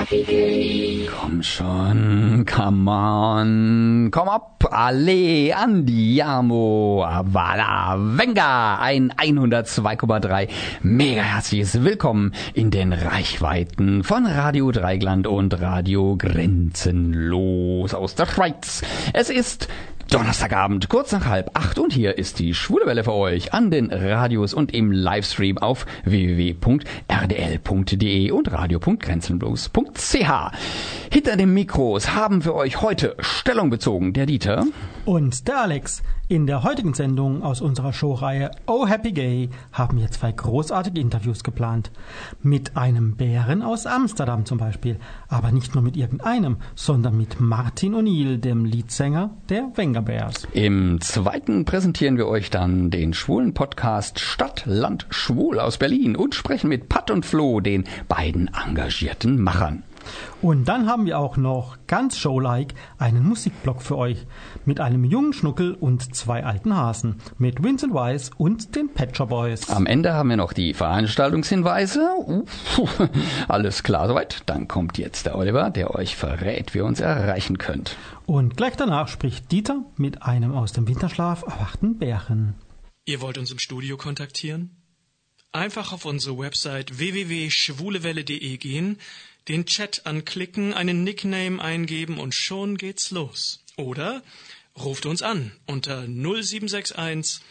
Komm schon, come on, komm ab, alle, Andiamo, Avala, Venga, ein 102,3 mega herzliches Willkommen in den Reichweiten von Radio Dreieckland und Radio Grenzenlos aus der Schweiz. Es ist Donnerstagabend, kurz nach 7:30 und hier ist die Schwule Welle für euch an den Radios und im Livestream auf www.rdl.de und radio.grenzenlos.ch. Hinter den Mikros haben für euch heute Stellung bezogen der Dieter und der Alex. In der heutigen Sendung aus unserer Showreihe Oh Happy Gay haben wir 2 großartige Interviews geplant. Mit einem Bären aus Amsterdam zum Beispiel. Aber nicht nur mit irgendeinem, sondern mit Martin O'Neill, dem Leadsänger der Venga Bears. Im zweiten präsentieren wir euch dann den schwulen Podcast Stadt, Land, Schwul aus Berlin und sprechen mit Pat und Flo, den beiden engagierten Machern. Und dann haben wir auch noch ganz showlike einen Musikblock für euch mit einem jungen Schnuckel und 2 alten Hasen, mit Vincent Weiss und den Pet Shop Boys. Am Ende haben wir noch die Veranstaltungshinweise. Alles klar soweit. Dann kommt jetzt der Oliver, der euch verrät, wie ihr uns erreichen könnt. Und gleich danach spricht Dieter mit einem aus dem Winterschlaf erwachten Bären. Ihr wollt uns im Studio kontaktieren? Einfach auf unsere Website www.schwulewelle.de gehen, den Chat anklicken, einen Nickname eingeben und schon geht's los. Oder ruft uns an unter 0761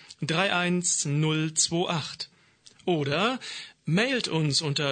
31028. Oder mailt uns unter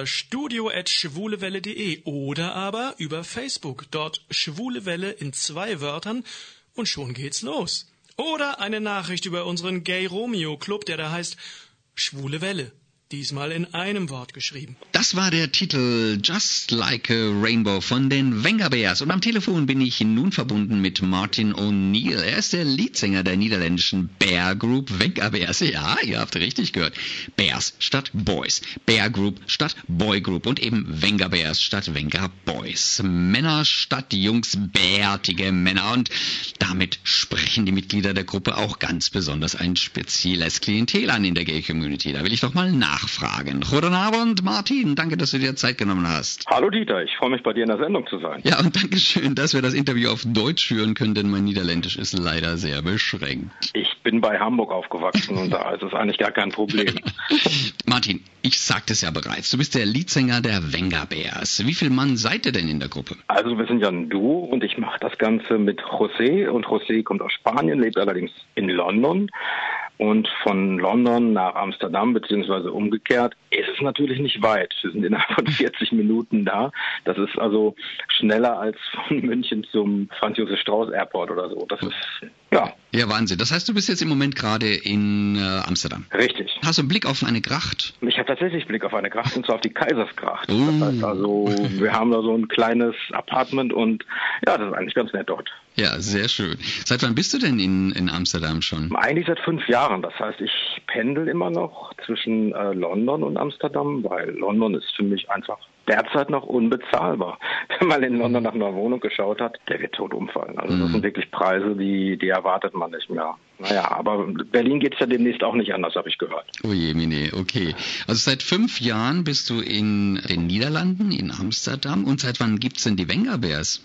studio@schwulewelle.de oder aber über Facebook, dort Schwule Welle in 2 Wörtern und schon geht's los. Oder eine Nachricht über unseren Gay Romeo Club, der da heißt Schwule Welle. Diesmal in einem Wort geschrieben. Das war der Titel Just Like a Rainbow von den Venga Bears. Und am Telefon bin ich nun verbunden mit Martin O'Neill. Er ist der Leadsänger der niederländischen Bear Group Venga Bears. Ja, ihr habt richtig gehört. Bears statt Boys. Bear Group statt Boy Group. Und eben Venga Bears statt Venga Boys. Männer statt Jungs, bärtige Männer. Und damit sprechen die Mitglieder der Gruppe auch ganz besonders ein spezielles Klientel an in der Gay Community. Da will ich doch mal nachfragen. Guten Abend, Martin. Danke, dass du dir Zeit genommen hast. Hallo Dieter, ich freue mich, bei dir in der Sendung zu sein. Ja, und danke schön, dass wir das Interview auf Deutsch führen können, denn mein Niederländisch ist leider sehr beschränkt. Ich bin bei Hamburg aufgewachsen und da ist es eigentlich gar kein Problem. Martin, ich sagte es ja bereits, du bist der Leadsänger der Venga Bears. Wie viel Mann seid ihr denn in der Gruppe? Also wir sind ja ein Duo und ich mache das Ganze mit José. Und José kommt aus Spanien, lebt allerdings in London. Und von London nach Amsterdam beziehungsweise umgekehrt ist es natürlich nicht weit. Wir sind innerhalb von 40 Minuten da. Das ist also schneller als von München zum Franz-Josef-Strauß Airport oder so. Das ist, ja. Ja, Wahnsinn. Das heißt, du bist jetzt im Moment gerade in Amsterdam. Richtig. Hast du einen Blick auf eine Gracht? Ich habe tatsächlich Blick auf eine Gracht, und zwar auf die Kaisersgracht. Das heißt also, wir haben da so ein kleines Apartment und ja, das ist eigentlich ganz nett dort. Ja, sehr schön. Seit wann bist du denn in Amsterdam schon? Eigentlich seit 5 Jahren. Das heißt, ich pendel immer noch zwischen London und Amsterdam, weil London ist für mich einfach derzeit noch unbezahlbar. Wenn man in London nach einer Wohnung geschaut hat, der wird tot umfallen. Also das sind wirklich Preise, die erwartet man nicht mehr. Naja, aber Berlin geht's ja demnächst auch nicht anders, habe ich gehört. Oh je, Mine, okay. Also seit 5 Jahren bist du in den Niederlanden, in Amsterdam. Und seit wann gibt's denn die Venga Bears?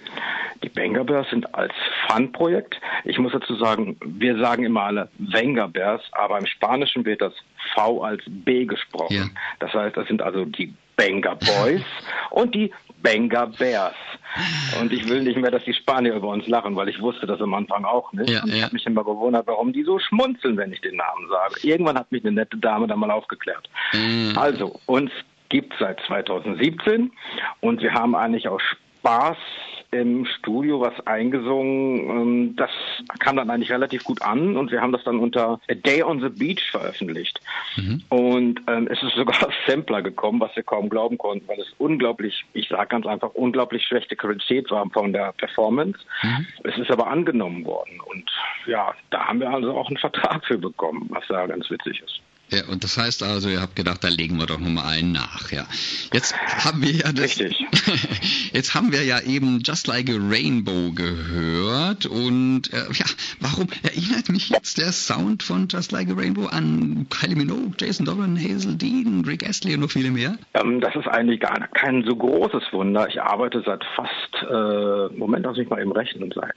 Die Venga Bears sind als Fun-Projekt. Ich muss dazu sagen, wir sagen immer alle Venga Bears, aber im Spanischen wird das V als B gesprochen. Ja. Das heißt, das sind also die Venga Boys und die Venga Bears. Und ich will nicht mehr, dass die Spanier über uns lachen, weil ich wusste das am Anfang auch nicht. Ja, und ich habe mich immer gewundert, warum die so schmunzeln, wenn ich den Namen sage. Irgendwann hat mich eine nette Dame da mal aufgeklärt. Also, uns gibt es seit 2017 und wir haben eigentlich aus Spaß im Studio was eingesungen. Das kam dann eigentlich relativ gut an und wir haben das dann unter A Day on the Beach veröffentlicht. Und es ist sogar auf Sampler gekommen, was wir kaum glauben konnten, weil es unglaublich, ich sage ganz einfach, unglaublich schlechte Qualität war von der Performance. Es ist aber angenommen worden und ja, da haben wir also auch einen Vertrag für bekommen, was ja ganz witzig ist. Ja, und das heißt also, ihr habt gedacht, da legen wir doch nochmal einen nach, ja. Jetzt haben wir ja Richtig. Jetzt haben wir ja eben Just Like a Rainbow gehört und warum erinnert mich jetzt der Sound von Just Like a Rainbow an Kylie Minogue, Jason Doran, Hazel Dean, Rick Astley und noch viele mehr? Das ist eigentlich gar kein so großes Wunder. Ich arbeite seit lass mich mal eben rechnen, seit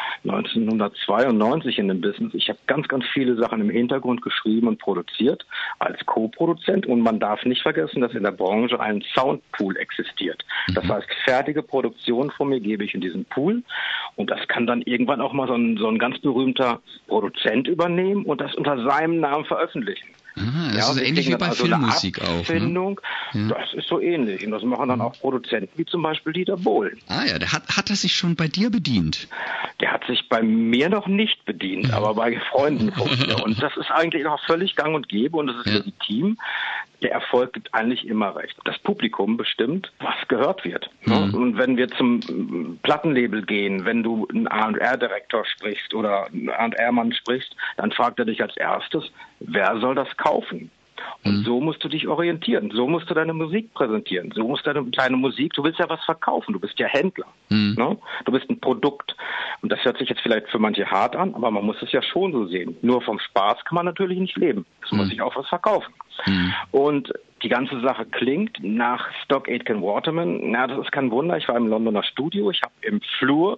1992 in dem Business. Ich habe ganz, ganz viele Sachen im Hintergrund geschrieben und produziert als Co-Produzent und man darf nicht vergessen, dass in der Branche ein Soundpool existiert. Das heißt, fertige Produktionen von mir gebe ich in diesen Pool und das kann dann irgendwann auch mal so ein ganz berühmter Produzent übernehmen und das unter seinem Namen veröffentlichen. Das ist ähnlich wie bei Filmmusik auch. Ne? Ja. Das ist so ähnlich. Und das machen dann auch Produzenten wie zum Beispiel Dieter Bohlen. Ja, hat er sich schon bei dir bedient? Der hat sich bei mir noch nicht bedient, aber bei Freunden von mir. Und das ist eigentlich noch völlig gang und gäbe und das ist legitim. Der Erfolg gibt eigentlich immer recht. Das Publikum bestimmt, was gehört wird. Und wenn wir zum Plattenlabel gehen, wenn du einen A&R-Direktor sprichst oder einen A&R-Mann sprichst, dann fragt er dich als erstes, wer soll das kaufen? Und so musst du dich orientieren, so musst du deine Musik präsentieren, so musst du deine Musik, du willst ja was verkaufen, du bist ja Händler, ne? Du bist ein Produkt. Und das hört sich jetzt vielleicht für manche hart an, aber man muss es ja schon so sehen. Nur vom Spaß kann man natürlich nicht leben, es muss sich auch was verkaufen. Und die ganze Sache klingt nach Stock Aitken Waterman, das ist kein Wunder, ich war im Londoner Studio, ich habe im Flur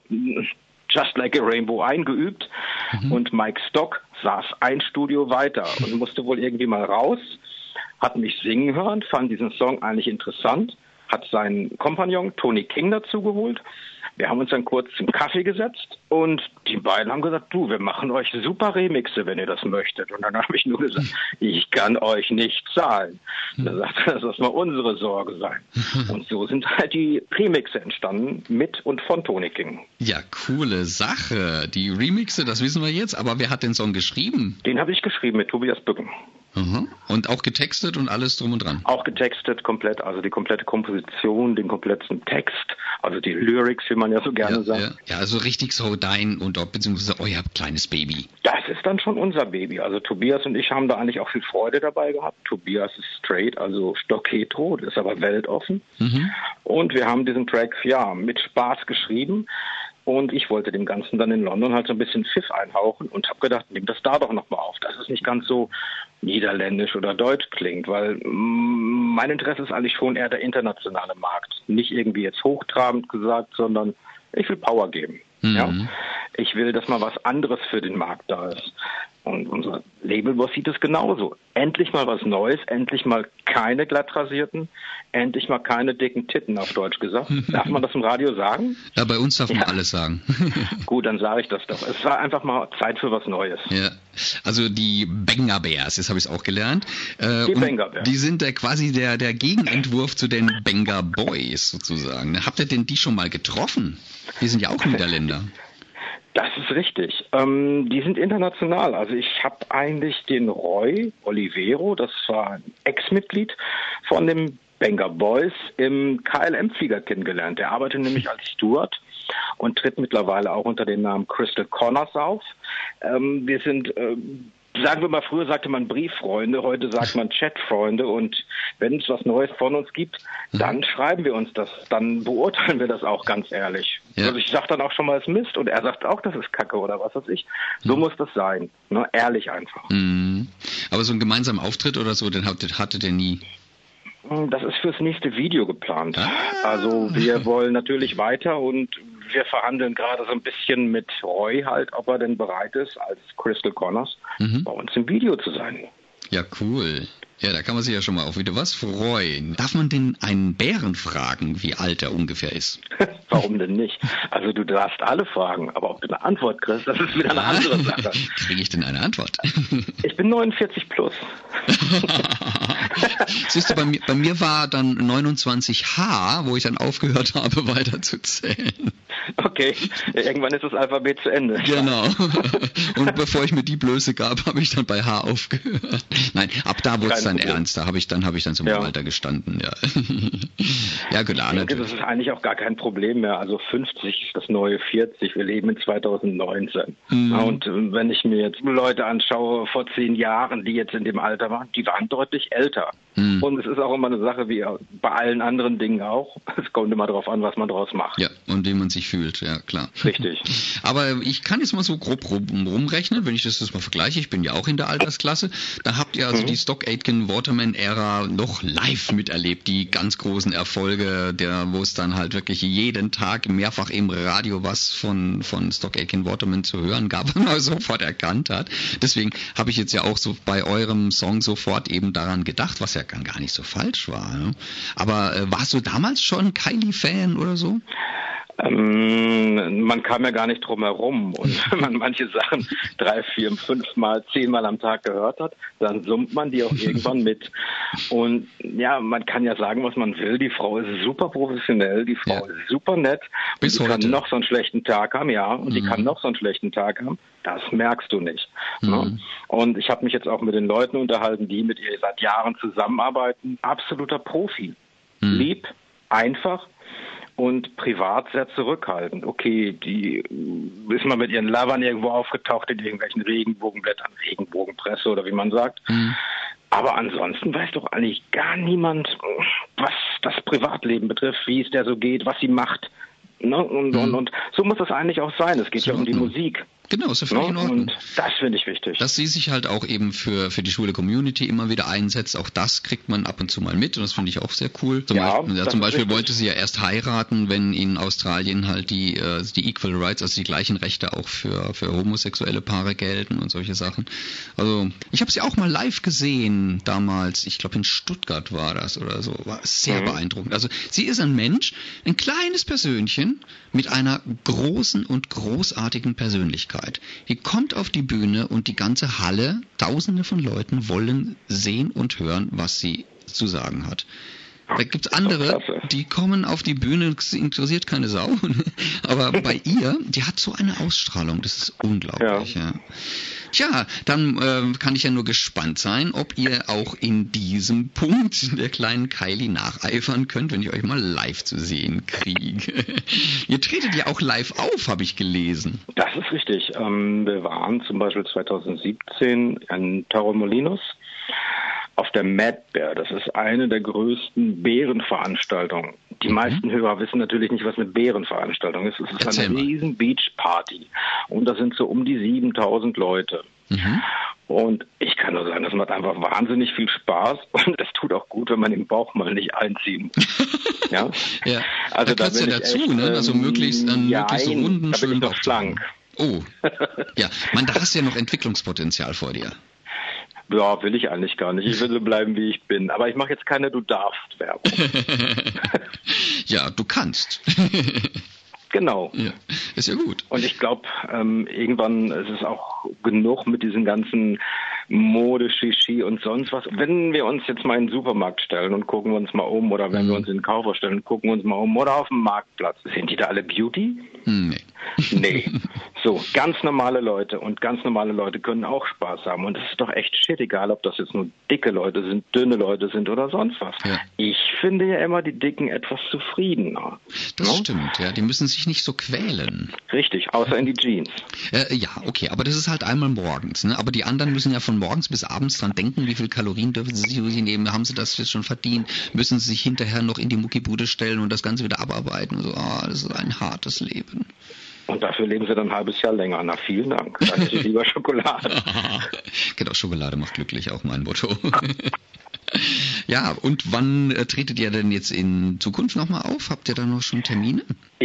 Just Like a Rainbow eingeübt und Mike Stock saß ein Studio weiter und musste wohl irgendwie mal raus, hat mich singen hören, fand diesen Song eigentlich interessant, hat seinen Kompagnon Tony King dazu geholt. Wir haben uns dann kurz zum Kaffee gesetzt und die beiden haben gesagt, du, wir machen euch super Remixe, wenn ihr das möchtet. Und dann habe ich nur gesagt, ich kann euch nicht zahlen. Da sagte er, das soll mal unsere Sorge sein. Und so sind halt die Remixe entstanden mit und von Tony King. Ja, coole Sache. Die Remixe, das wissen wir jetzt, aber wer hat den Song geschrieben? Den habe ich geschrieben mit Tobias Bücken. Und auch getextet und alles drum und dran? Auch getextet komplett, also die komplette Komposition, den kompletten Text, also die Lyrics, wie man ja so gerne sagt. Ja, also richtig so dein und beziehungsweise euer kleines Baby. Das ist dann schon unser Baby. Also Tobias und ich haben da eigentlich auch viel Freude dabei gehabt. Tobias ist straight, also stockhetero, ist aber weltoffen. Und wir haben diesen Track, mit Spaß geschrieben. Und ich wollte dem Ganzen dann in London halt so ein bisschen Pfiff einhauchen und habe gedacht, nimm das da doch nochmal auf, dass es nicht ganz so niederländisch oder deutsch klingt, weil mein Interesse ist eigentlich schon eher der internationale Markt. Nicht irgendwie jetzt hochtrabend gesagt, sondern ich will Power geben. Ja? Ich will, dass mal was anderes für den Markt da ist. Und unser Labelboss sieht es genauso. Endlich mal was Neues, endlich mal keine glattrasierten, endlich mal keine dicken Titten, auf Deutsch gesagt. Darf man das im Radio sagen? Ja, bei uns darf man alles sagen. Gut, dann sage ich das doch. Es war einfach mal Zeit für was Neues. Ja, also die Benga Bears, jetzt habe ich es auch gelernt. Die Benga Bears. Die sind quasi der Gegenentwurf zu den Benga Boys sozusagen. Habt ihr denn die schon mal getroffen? Die sind ja auch Niederländer. Das ist richtig. Die sind international. Also ich habe eigentlich den Roy Olivero, das war ein Ex-Mitglied von den Benga Boys, im KLM-Flieger kennengelernt. Der arbeitet nämlich als Steward und tritt mittlerweile auch unter dem Namen Crystal Connors auf. Wir sind... sagen wir mal, früher sagte man Brieffreunde, heute sagt man Chatfreunde und wenn es was Neues von uns gibt, dann schreiben wir uns das, dann beurteilen wir das auch ganz ehrlich. Ja. Also ich sage dann auch schon mal, es ist Mist und er sagt auch, das ist Kacke oder was weiß ich. So muss das sein, ne? Ehrlich einfach. Aber so einen gemeinsamen Auftritt oder so, den hattet ihr nie? Das ist fürs nächste Video geplant. Also wir wollen natürlich weiter und wir verhandeln gerade so ein bisschen mit Roy halt, ob er denn bereit ist, als Crystal Connors bei uns im Video zu sein. Ja, cool. Ja, da kann man sich ja schon mal auf wieder was freuen. Darf man denn einen Bären fragen, wie alt er ungefähr ist? Warum denn nicht? Also du darfst alle fragen, aber ob du eine Antwort kriegst, das ist wieder eine andere Sache. Kriege ich denn eine Antwort? Ich bin 49 plus. Siehst du, bei mir war dann 29H, wo ich dann aufgehört habe, weiter zu zählen. Okay, irgendwann ist das Alphabet zu Ende. Genau. Und bevor ich mir die Blöße gab, habe ich dann bei H aufgehört. Nein, ab da wurde es dann ernst. Da habe ich dann zum Alter gestanden, ja. Ja, klar, ich denke, das ist eigentlich auch gar kein Problem mehr. Also 50 ist das neue 40. Wir leben in 2019. Ja, und wenn ich mir jetzt Leute anschaue vor 10 Jahren, die jetzt in dem Alter waren, die waren deutlich älter. Und es ist auch immer eine Sache, wie bei allen anderen Dingen auch. Es kommt immer darauf an, was man draus macht. Ja, und wie man sich fühlt, ja klar. Richtig. Aber ich kann jetzt mal so grob rumrechnen, wenn ich das mal vergleiche. Ich bin ja auch in der Altersklasse. Da habt ihr also die Stock Aitken Waterman-Ära noch live miterlebt. Die ganz großen Erfolge, wo es dann halt wirklich jeden Tag mehrfach im Radio was von Stock Aitken Waterman zu hören gab, und man sofort erkannt hat. Deswegen habe ich jetzt ja auch so bei eurem Song sofort eben daran gedacht, was ja gar nicht so falsch war. Ne? Aber warst du damals schon Kylie-Fan oder so? Man kam ja gar nicht drum herum. Und wenn man manche Sachen 3, 4, 5 Mal, 10 Mal am Tag gehört hat, dann summt man die auch irgendwann mit. Und ja, man kann ja sagen, was man will. Die Frau ist super professionell, die Frau ist super nett. Bis und die heute. kann noch so einen schlechten Tag haben, und die kann noch so einen schlechten Tag haben. Das merkst du nicht. Ne? Und ich habe mich jetzt auch mit den Leuten unterhalten, die mit ihr seit Jahren zusammenarbeiten. Absoluter Profi. Lieb, einfach. Und privat sehr zurückhaltend. Okay, die ist mal mit ihren Lovern irgendwo aufgetaucht in irgendwelchen Regenbogenblättern, Regenbogenpresse oder wie man sagt. Aber ansonsten weiß doch eigentlich gar niemand, was das Privatleben betrifft, wie es der so geht, was sie macht. Ne? Und so muss das eigentlich auch sein. Es geht ja um die Musik. Genau, ist ja völlig in Ordnung. Und das finde ich wichtig. Dass sie sich halt auch eben für die schwule Community immer wieder einsetzt, auch das kriegt man ab und zu mal mit und das finde ich auch sehr cool. Zum Beispiel wollte sie ja erst heiraten, wenn in Australien halt die Equal Rights, also die gleichen Rechte auch für homosexuelle Paare gelten und solche Sachen. Also ich habe sie auch mal live gesehen damals, ich glaube in Stuttgart war das oder so, war sehr beeindruckend. Also sie ist ein Mensch, ein kleines Persönchen mit einer großen und großartigen Persönlichkeit. Die kommt auf die Bühne und die ganze Halle, Tausende von Leuten wollen sehen und hören, was sie zu sagen hat. Da gibt's andere, die kommen auf die Bühne, das interessiert keine Sau. Aber bei ihr, die hat so eine Ausstrahlung, das ist unglaublich. Ja. Tja, dann kann ich ja nur gespannt sein, ob ihr auch in diesem Punkt der kleinen Kylie nacheifern könnt, wenn ich euch mal live zu sehen kriege. Ihr tretet ja auch live auf, habe ich gelesen. Das ist richtig. Wir waren zum Beispiel 2017 in Torremolinos auf der Mad Bear. Das ist eine der größten Bärenveranstaltungen. Die meisten Hörer wissen natürlich nicht, was eine Bärenveranstaltung ist. Es ist eine riesen Beachparty. Und da sind so um die 7000 Leute. Und ich kann nur sagen, das macht einfach wahnsinnig viel Spaß. Und es tut auch gut, wenn man den Bauch mal nicht einziehen muss. Ja? Also da bin dazu, echt, ne? Also möglichst so runden, da bin ich doch schlank. Oh, ja, da hast du ja noch Entwicklungspotenzial vor dir. Ja, will ich eigentlich gar nicht. Ich will so bleiben, wie ich bin. Aber ich mache jetzt keine Du-darfst-Werbung. Ja, du kannst. Genau. Ja, ist ja gut. Und ich glaube, irgendwann ist es auch genug mit diesen ganzen Mode, Shishi und sonst was. Wenn wir uns jetzt mal in den Supermarkt stellen und gucken uns mal um, oder wenn wir uns in den Kaufhaus stellen und gucken uns mal um, oder auf dem Marktplatz, sind die da alle Beauty? Nee. So, ganz normale Leute, und ganz normale Leute können auch Spaß haben. Und es ist doch echt shit, egal ob das jetzt nur dicke Leute sind, dünne Leute sind oder sonst was. Ja. Ich finde ja immer die Dicken etwas zufriedener. Das stimmt, ja. Die müssen sich nicht so quälen. Richtig, außer in die Jeans. Ja, okay, aber das ist halt einmal morgens. Ne? Aber die anderen müssen ja von morgens bis abends dran denken, wie viel Kalorien dürfen sie sich nehmen, haben sie das jetzt schon verdient, müssen sie sich hinterher noch in die Muckibude stellen und das Ganze wieder abarbeiten. So, das ist ein hartes Leben. Und dafür leben sie dann ein halbes Jahr länger. Na, vielen Dank. Dann esse ich lieber Schokolade. Genau, Schokolade macht glücklich, auch mein Motto. Ja, und wann tretet ihr denn jetzt in Zukunft nochmal auf? Habt ihr da noch schon Termine?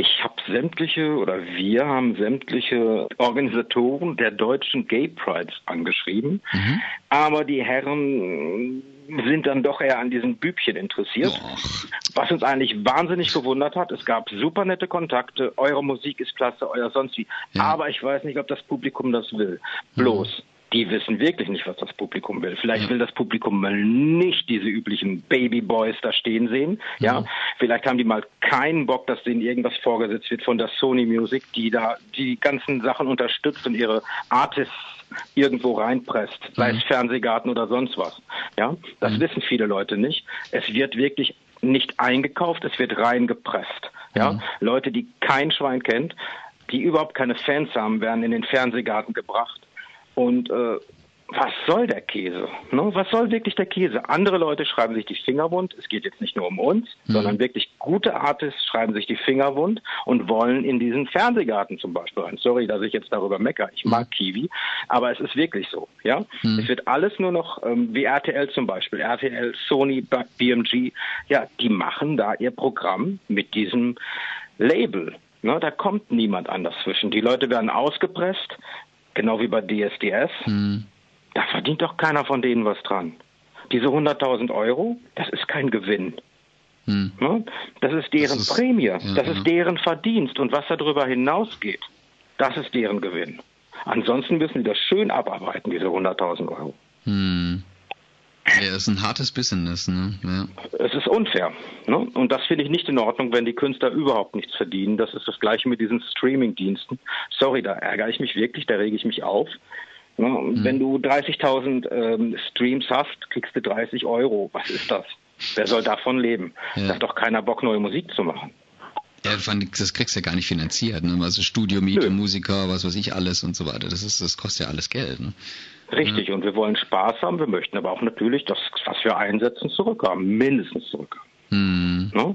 Wir haben sämtliche Organisatoren der deutschen Gay Prides angeschrieben. Aber die Herren sind dann doch eher an diesen Bübchen interessiert. Was uns eigentlich wahnsinnig gewundert hat. Es gab super nette Kontakte. Eure Musik ist klasse, euer sonst wie. Ja. Aber ich weiß nicht, ob das Publikum das will. Bloß. die wissen wirklich nicht, was das Publikum will. Vielleicht will das Publikum mal nicht diese üblichen Babyboys da stehen sehen. Ja, vielleicht haben die mal keinen Bock, dass denen irgendwas vorgesetzt wird von der Sony Music, die da die ganzen Sachen unterstützt und ihre Artists irgendwo reinpresst, sei es Fernsehgarten oder sonst was. Ja, das wissen viele Leute nicht. Es wird wirklich nicht eingekauft, es wird reingepresst. Ja, Leute, die kein Schwein kennt, die überhaupt keine Fans haben, werden in den Fernsehgarten gebracht. Und was soll der Käse? Ne? Was soll wirklich der Käse? Andere Leute schreiben sich die Finger wund. Es geht jetzt nicht nur um uns, sondern wirklich gute Artists schreiben sich die Finger wund und wollen in diesen Fernsehgarten zum Beispiel rein. Sorry, dass ich jetzt darüber meckere. Ich mag Kiwi, aber es ist wirklich so. Ja, es wird alles nur noch wie RTL zum Beispiel, RTL, Sony, BMG. Ja, die machen da ihr Programm mit diesem Label. Ne? Da kommt niemand anders zwischen. Die Leute werden ausgepresst. Genau wie bei DSDS. Da verdient doch keiner von denen was dran. Diese 100.000 Euro, das ist kein Gewinn. Ne? Das ist deren Prämie. Das ist deren Verdienst. Und was darüber hinausgeht, das ist deren Gewinn. Ansonsten müssen die das schön abarbeiten, diese 100.000 Euro. Ja, es ist ein hartes Business, ne? Ja. Es ist unfair. Ne? Und das finde ich nicht in Ordnung, wenn die Künstler überhaupt nichts verdienen. Das ist das Gleiche mit diesen Streaming-Diensten. Sorry, da ärgere ich mich wirklich, da rege ich mich auf. Ne? Wenn du 30.000 Streams hast, kriegst du 30 Euro. Was ist das? Wer soll davon leben? Da hat doch keiner Bock, neue Musik zu machen. Ja, das kriegst du ja gar nicht finanziert, ne? Also Studiomiete, Musiker, was weiß ich alles und so weiter. Das kostet ja alles Geld, ne? Richtig, und wir wollen Spaß haben, wir möchten aber auch natürlich das, was wir einsetzen, zurückhaben, mindestens zurückhaben. No?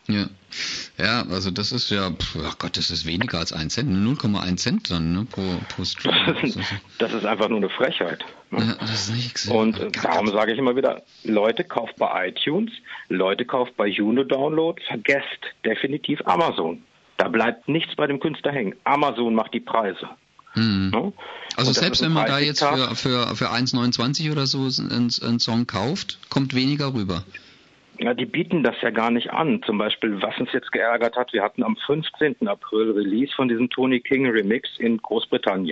Ja, also das ist ja, ach Gott, das ist weniger als 1 Cent, 0,1 Cent dann, ne, pro Stream. Das ist einfach nur eine Frechheit. Ne? Ja, das ist nichts. Und darum sage ich immer wieder, Leute, kauft bei iTunes, Leute, kauft bei Juno-Download, vergesst definitiv Amazon. Da bleibt nichts bei dem Künstler hängen. Amazon macht die Preise. No? Also selbst wenn man da jetzt für 1,29 oder so einen Song kauft, kommt weniger rüber. Ja, die bieten das ja gar nicht an. Zum Beispiel, was uns jetzt geärgert hat, wir hatten am 15. April Release von diesem Tony King Remix in Großbritannien.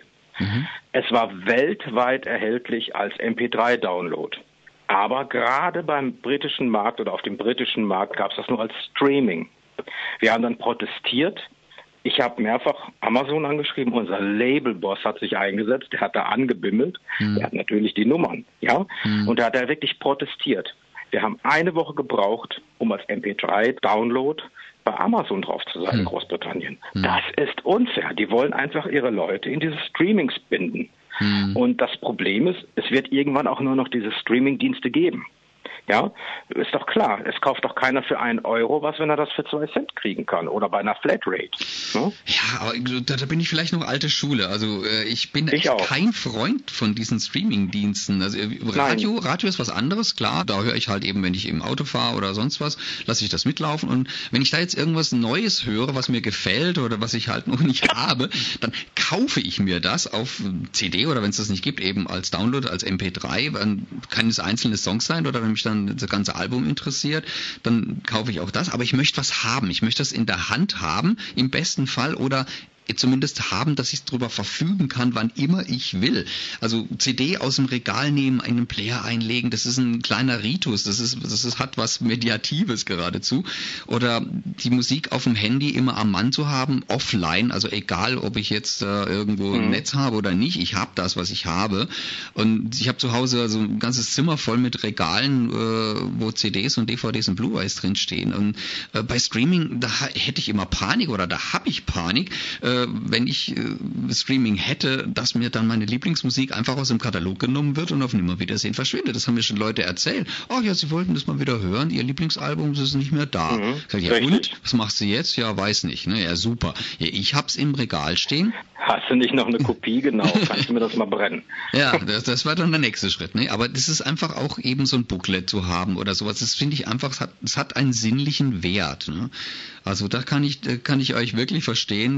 Es war weltweit erhältlich als MP3-Download. Aber gerade beim britischen Markt oder auf dem britischen Markt gab es das nur als Streaming. Wir haben dann protestiert. Ich habe mehrfach Amazon angeschrieben, unser Labelboss hat sich eingesetzt, der hat da angebimmelt, der hat natürlich die Nummern, ja, und da hat er wirklich protestiert. Wir haben eine Woche gebraucht, um als MP3-Download bei Amazon drauf zu sein in Großbritannien. Das ist unfair. Die wollen einfach ihre Leute in diese Streamings binden. Und das Problem ist, es wird irgendwann auch nur noch diese Streaming-Dienste geben. Ja, ist doch klar. Es kauft doch keiner für 1 Euro was, wenn er das für 2 Cent kriegen kann oder bei einer Flatrate. Ne? Ja, aber da bin ich vielleicht noch alte Schule. Also ich bin echt kein Freund von diesen Streaming-Diensten. Also Radio ist was anderes, klar. Da höre ich halt eben, wenn ich im Auto fahre oder sonst was, lasse ich das mitlaufen. Und wenn ich da jetzt irgendwas Neues höre, was mir gefällt oder was ich halt noch nicht habe, dann kaufe ich mir das auf CD oder wenn es das nicht gibt, eben als Download, als MP3. Dann kann es einzelne Songs sein oder wenn mich dann das ganze Album interessiert, dann kaufe ich auch das. Aber ich möchte was haben. Ich möchte das in der Hand haben, im besten Fall, oder zumindest haben, dass ich drüber verfügen kann, wann immer ich will. Also CD aus dem Regal nehmen, einen Player einlegen, das ist ein kleiner Ritus, das hat was Mediatives geradezu. Oder die Musik auf dem Handy immer am Mann zu haben, offline, also egal, ob ich jetzt irgendwo ein Netz habe oder nicht, ich habe das, was ich habe. Und ich habe zu Hause also ein ganzes Zimmer voll mit Regalen, wo CDs und DVDs und Blu-rays drinstehen. Und bei Streaming, da hätte ich immer Panik oder da habe ich Panik, wenn ich Streaming hätte, dass mir dann meine Lieblingsmusik einfach aus dem Katalog genommen wird und auf Nimmerwiedersehen verschwindet. Das haben mir schon Leute erzählt. Oh ja, sie wollten das mal wieder hören, ihr Lieblingsalbum ist nicht mehr da. Ich sag, ja und? Was machst du jetzt? Ja, weiß nicht. Ne? Ja, super. Ja, ich hab's im Regal stehen. Hast du nicht noch eine Kopie? Genau. Kannst du mir das mal brennen? Ja, das war dann der nächste Schritt. Ne? Aber das ist einfach auch eben so ein Booklet zu haben oder sowas. Das finde ich einfach, es hat einen sinnlichen Wert. Ne? Also da kann ich euch wirklich verstehen, dass ihr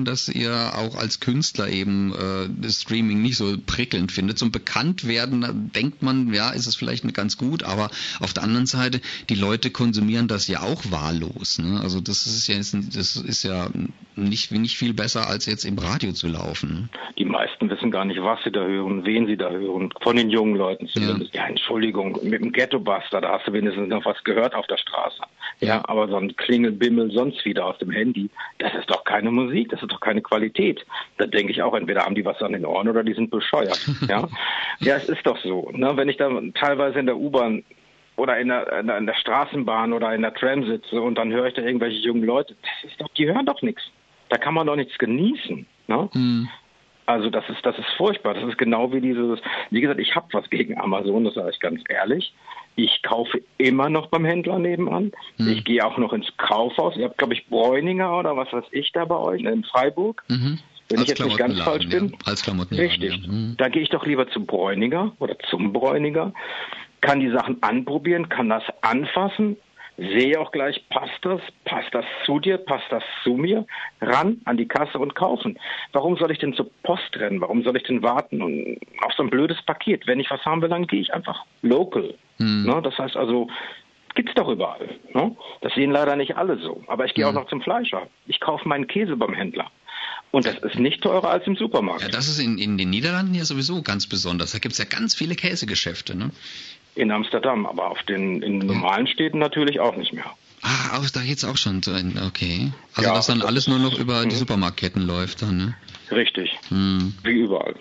ja auch als Künstler eben das Streaming nicht so prickelnd findet. Zum Bekanntwerden, da denkt man, ja, ist es vielleicht nicht ganz gut, aber auf der anderen Seite, die Leute konsumieren das ja auch wahllos. Ne? Also das ist ja nicht viel besser, als jetzt im Radio zu laufen. Die meisten wissen gar nicht, was sie da hören, wen sie da hören, von den jungen Leuten zumindest. Ja, Entschuldigung, mit dem Ghetto-Buster, da hast du wenigstens noch was gehört auf der Straße. Ja, aber so ein Klingelbimmel sonst wieder aus dem Handy, das ist doch keine Musik, das ist doch keine Qualität. Da denke ich auch, entweder haben die was an den Ohren oder die sind bescheuert. Ja, ja, es ist doch so. Ne? Wenn ich da teilweise in der U-Bahn oder in der Straßenbahn oder in der Tram sitze und dann höre ich da irgendwelche jungen Leute, die hören doch nichts. Da kann man doch nichts genießen. Ne? Also das ist furchtbar. Das ist genau wie wie gesagt, ich habe was gegen Amazon, das sage ich ganz ehrlich. Ich kaufe immer noch beim Händler nebenan. Ich gehe auch noch ins Kaufhaus. Ihr habt, glaube ich, Bräuninger oder was weiß ich da bei euch in Freiburg. Wenn ich jetzt nicht ganz falsch bin. Als Klamottenladen. Richtig. Da gehe ich doch lieber zum Bräuninger oder zum Bräuninger, kann die Sachen anprobieren, kann das anfassen, sehe auch gleich, passt das zu dir, passt das zu mir, ran an die Kasse und kaufen. Warum soll ich denn zur Post rennen? Warum soll ich denn warten auf so ein blödes Paket? Wenn ich was haben will, dann gehe ich einfach local. Ne? Das heißt also, gibt's doch überall. Ne? Das sehen leider nicht alle so. Aber ich gehe auch noch zum Fleischer. Ich kaufe meinen Käse beim Händler. Und das ist nicht teurer als im Supermarkt. Ja, das ist in den Niederlanden ja sowieso ganz besonders. Da gibt's ja ganz viele Käsegeschäfte, ne? In Amsterdam, aber in normalen Städten natürlich auch nicht mehr. Ah, da geht's auch schon zu Ende, okay. Also ja, dass dann alles nur noch über die Supermarktketten läuft dann, ne? Richtig, wie überall.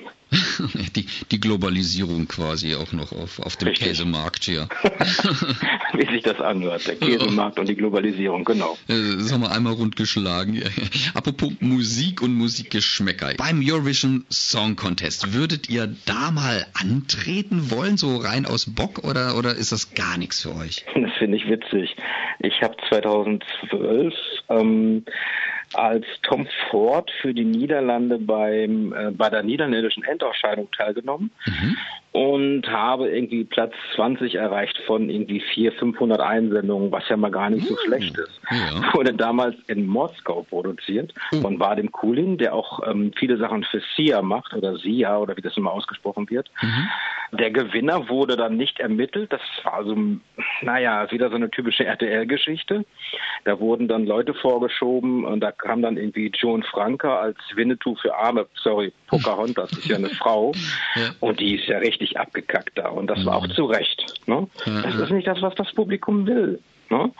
Die Globalisierung quasi auch noch auf dem Richtig. Käsemarkt hier. Wie sich das anhört, der Käsemarkt und die Globalisierung, genau. Das haben wir einmal rundgeschlagen. Apropos Musik und Musikgeschmäcker. Beim Eurovision Song Contest, würdet ihr da mal antreten wollen, so rein aus Bock, oder ist das gar nichts für euch? Das finde ich witzig. Ich habe 2012 als Tom Ford für die Niederlande bei der niederländischen Endausscheidung teilgenommen und habe irgendwie Platz 20 erreicht von irgendwie 400-500 Einsendungen, was ja mal gar nicht so schlecht ist. Ja. Wurde damals in Moskau produziert von Vadim Kulin, der auch viele Sachen für Sia macht oder Sia oder wie das immer ausgesprochen wird. Der Gewinner wurde dann nicht ermittelt. Das war also, wieder so eine typische RTL-Geschichte. Da wurden dann Leute vorgeschoben und da kam dann irgendwie Joan Franka als Winnetou für Arme, Pocahontas ist ja eine Frau und die ist ja richtig abgekackt da und das war auch zu Recht. Ne? Das ist nicht das, was das Publikum will. Ne?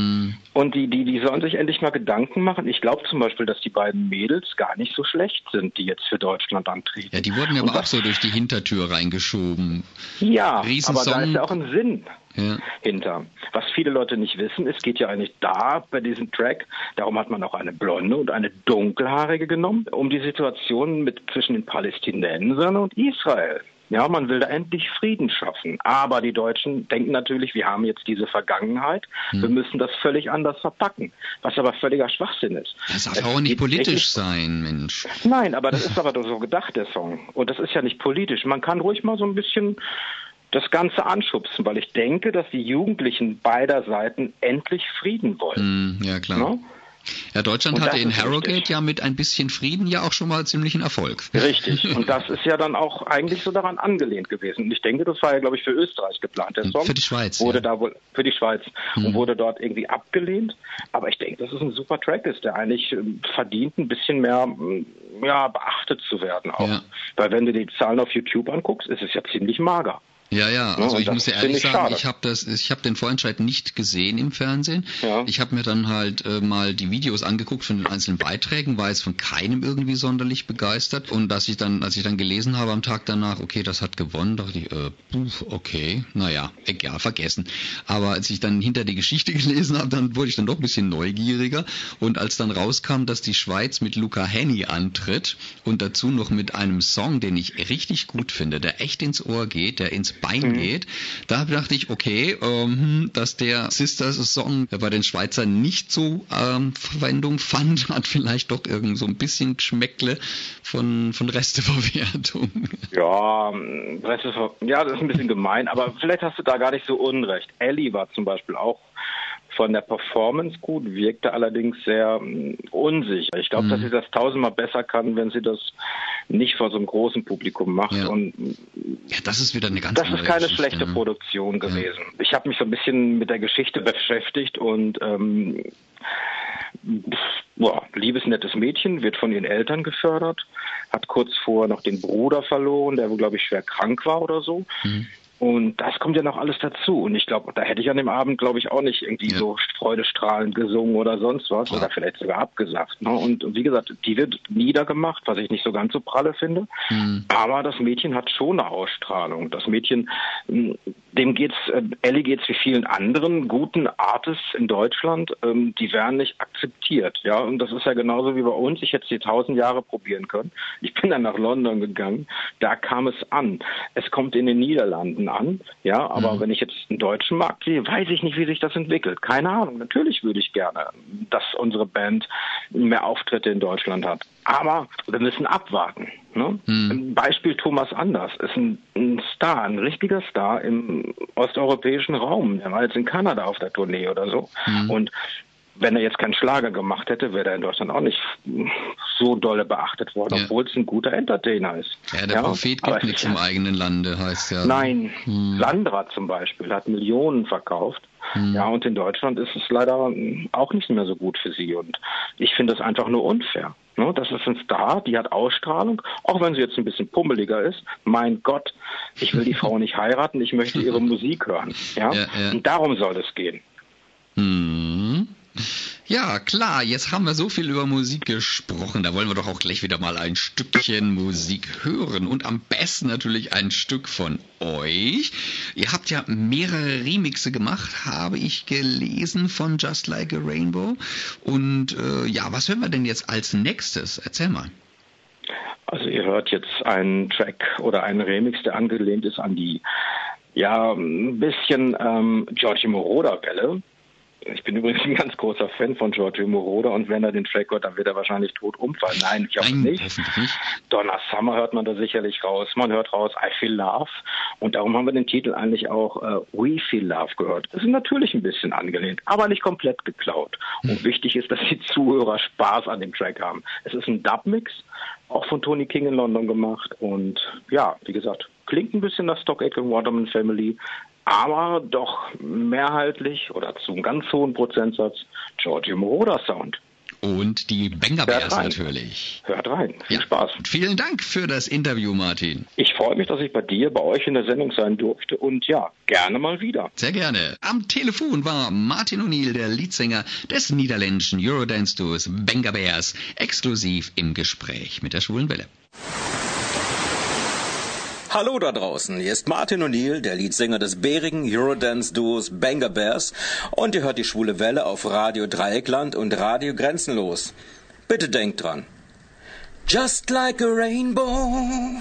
Und die sollen sich endlich mal Gedanken machen. Ich glaube zum Beispiel, dass die beiden Mädels gar nicht so schlecht sind, die jetzt für Deutschland antreten. Ja, die wurden aber auch so durch die Hintertür reingeschoben. Ja, aber da ist ja auch ein Sinn hinter. Was viele Leute nicht wissen, es geht ja eigentlich da bei diesem Track, darum hat man auch eine Blonde und eine Dunkelhaarige genommen, um die Situation zwischen den Palästinensern und Israel. Ja, man will da endlich Frieden schaffen. Aber die Deutschen denken natürlich, wir haben jetzt diese Vergangenheit, wir müssen das völlig anders verpacken. Was aber völliger Schwachsinn ist. Das darf auch nicht politisch sein, Mensch. Nein, aber das ist aber doch so gedacht, der Song. Und das ist ja nicht politisch. Man kann ruhig mal so ein bisschen das Ganze anschubsen, weil ich denke, dass die Jugendlichen beider Seiten endlich Frieden wollen. Ja, klar. No? Ja, Deutschland hatte in Harrogate ja mit ein bisschen Frieden ja auch schon mal ziemlichen Erfolg. Richtig. Und das ist ja dann auch eigentlich so daran angelehnt gewesen. Und ich denke, das war ja, glaube ich, für Österreich geplant, der Song. Für die Schweiz. Wurde da wohl, für die Schweiz. Und wurde dort irgendwie abgelehnt. Aber ich denke, dass es ein super Track ist, der eigentlich verdient, ein bisschen mehr beachtet zu werden auch. Ja. Weil wenn du die Zahlen auf YouTube anguckst, ist es ja ziemlich mager. Ja, also ich muss dir ehrlich sagen, ich habe den Vorentscheid nicht gesehen im Fernsehen. Ja. Ich habe mir dann halt mal die Videos angeguckt von den einzelnen Beiträgen, war jetzt von keinem irgendwie sonderlich begeistert. Und als ich dann gelesen habe am Tag danach, okay, das hat gewonnen, dachte ich, okay, egal, vergessen. Aber als ich dann hinter die Geschichte gelesen habe, dann wurde ich dann doch ein bisschen neugieriger. Und als dann rauskam, dass die Schweiz mit Luca Hänni antritt und dazu noch mit einem Song, den ich richtig gut finde, der echt ins Ohr geht, der ins Bein geht. Da dachte ich, okay, dass der Sisters Song bei den Schweizern nicht so Verwendung fand, hat vielleicht doch irgend so ein bisschen Geschmäckle von Resteverwertung. Ja, das ist ein bisschen gemein, aber vielleicht hast du da gar nicht so unrecht. Ellie war zum Beispiel auch von der Performance gut, wirkte allerdings sehr unsicher. Ich glaube, dass sie das tausendmal besser kann, wenn sie das nicht vor so einem großen Publikum macht. Ja. Und das ist wieder eine ganz das andere ist keine Geschichte, schlechte ne? Produktion gewesen. Ich habe mich so ein bisschen mit der Geschichte beschäftigt und liebes, nettes Mädchen, wird von ihren Eltern gefördert, hat kurz vorher noch den Bruder verloren, der wohl, glaube ich, schwer krank war oder so. Und das kommt ja noch alles dazu. Und ich glaube, da hätte ich an dem Abend, glaube ich, auch nicht irgendwie so freudestrahlend gesungen oder sonst was oder vielleicht sogar abgesagt. Ne? Und wie gesagt, die wird niedergemacht, was ich nicht so ganz so pralle finde. Aber das Mädchen hat schon eine Ausstrahlung. Das Mädchen, Ellie geht's wie vielen anderen guten Artists in Deutschland, die werden nicht akzeptiert. Ja, und das ist ja genauso wie bei uns. Ich hätte sie 1000 Jahre probieren können. Ich bin dann nach London gegangen. Da kam es an. Es kommt in den Niederlanden an. Ja, aber wenn ich jetzt einen deutschen Markt sehe, weiß ich nicht, wie sich das entwickelt. Keine Ahnung. Natürlich würde ich gerne, dass unsere Band mehr Auftritte in Deutschland hat. Aber wir müssen abwarten. Ne? Ein Beispiel Thomas Anders ist ein Star, ein richtiger Star im osteuropäischen Raum. Er war jetzt in Kanada auf der Tournee oder so. Und wenn er jetzt keinen Schlager gemacht hätte, wäre er in Deutschland auch nicht so dolle beachtet worden, obwohl es ein guter Entertainer ist. Ja, der Prophet gibt nichts im eigenen Lande, heißt ja. Nein, Sandra zum Beispiel hat Millionen verkauft. Ja, und in Deutschland ist es leider auch nicht mehr so gut für sie. Und ich finde das einfach nur unfair. Ne? Das ist ein Star, die hat Ausstrahlung, auch wenn sie jetzt ein bisschen pummeliger ist. Mein Gott, ich will die Frau nicht heiraten, ich möchte ihre Musik hören. Ja? Und darum soll es gehen. Ja, klar, jetzt haben wir so viel über Musik gesprochen, da wollen wir doch auch gleich wieder mal ein Stückchen Musik hören und am besten natürlich ein Stück von euch. Ihr habt ja mehrere Remixe gemacht, habe ich gelesen, von Just Like a Rainbow. Und was hören wir denn jetzt als nächstes? Erzähl mal. Also ihr hört jetzt einen Track oder einen Remix, der angelehnt ist an die, ein bisschen Giorgio Moroder-Welle. Ich bin übrigens ein ganz großer Fan von Giorgio Moroder und wenn er den Track hört, dann wird er wahrscheinlich tot umfallen. Nein, ich hoffe nicht. Donna Summer hört man da sicherlich raus. Man hört raus I Feel Love und darum haben wir den Titel eigentlich auch We Feel Love gehört. Das ist natürlich ein bisschen angelehnt, aber nicht komplett geklaut. Und wichtig ist, dass die Zuhörer Spaß an dem Track haben. Es ist ein Dub-Mix, auch von Tony King in London gemacht und ja, wie gesagt, klingt ein bisschen nach Stock Aitken Waterman Family, aber doch mehrheitlich oder zu einem ganz hohen Prozentsatz Giorgio Moroder Sound. Und die Benga Bears natürlich. Hört rein. Viel Spaß. Vielen Dank für das Interview, Martin. Ich freue mich, dass ich bei dir, bei euch in der Sendung sein durfte und gerne mal wieder. Sehr gerne. Am Telefon war Martin O'Neill, der Leadsänger des niederländischen Eurodance-Duos Benga Bears, exklusiv im Gespräch mit der Schwulen Welle. Hallo da draußen, hier ist Martin O'Neill, der Leadsänger des bärigen Eurodance-Duos Benga Bears und ihr hört die Schwule Welle auf Radio Dreieckland und Radio Grenzenlos. Bitte denkt dran. Just like a rainbow.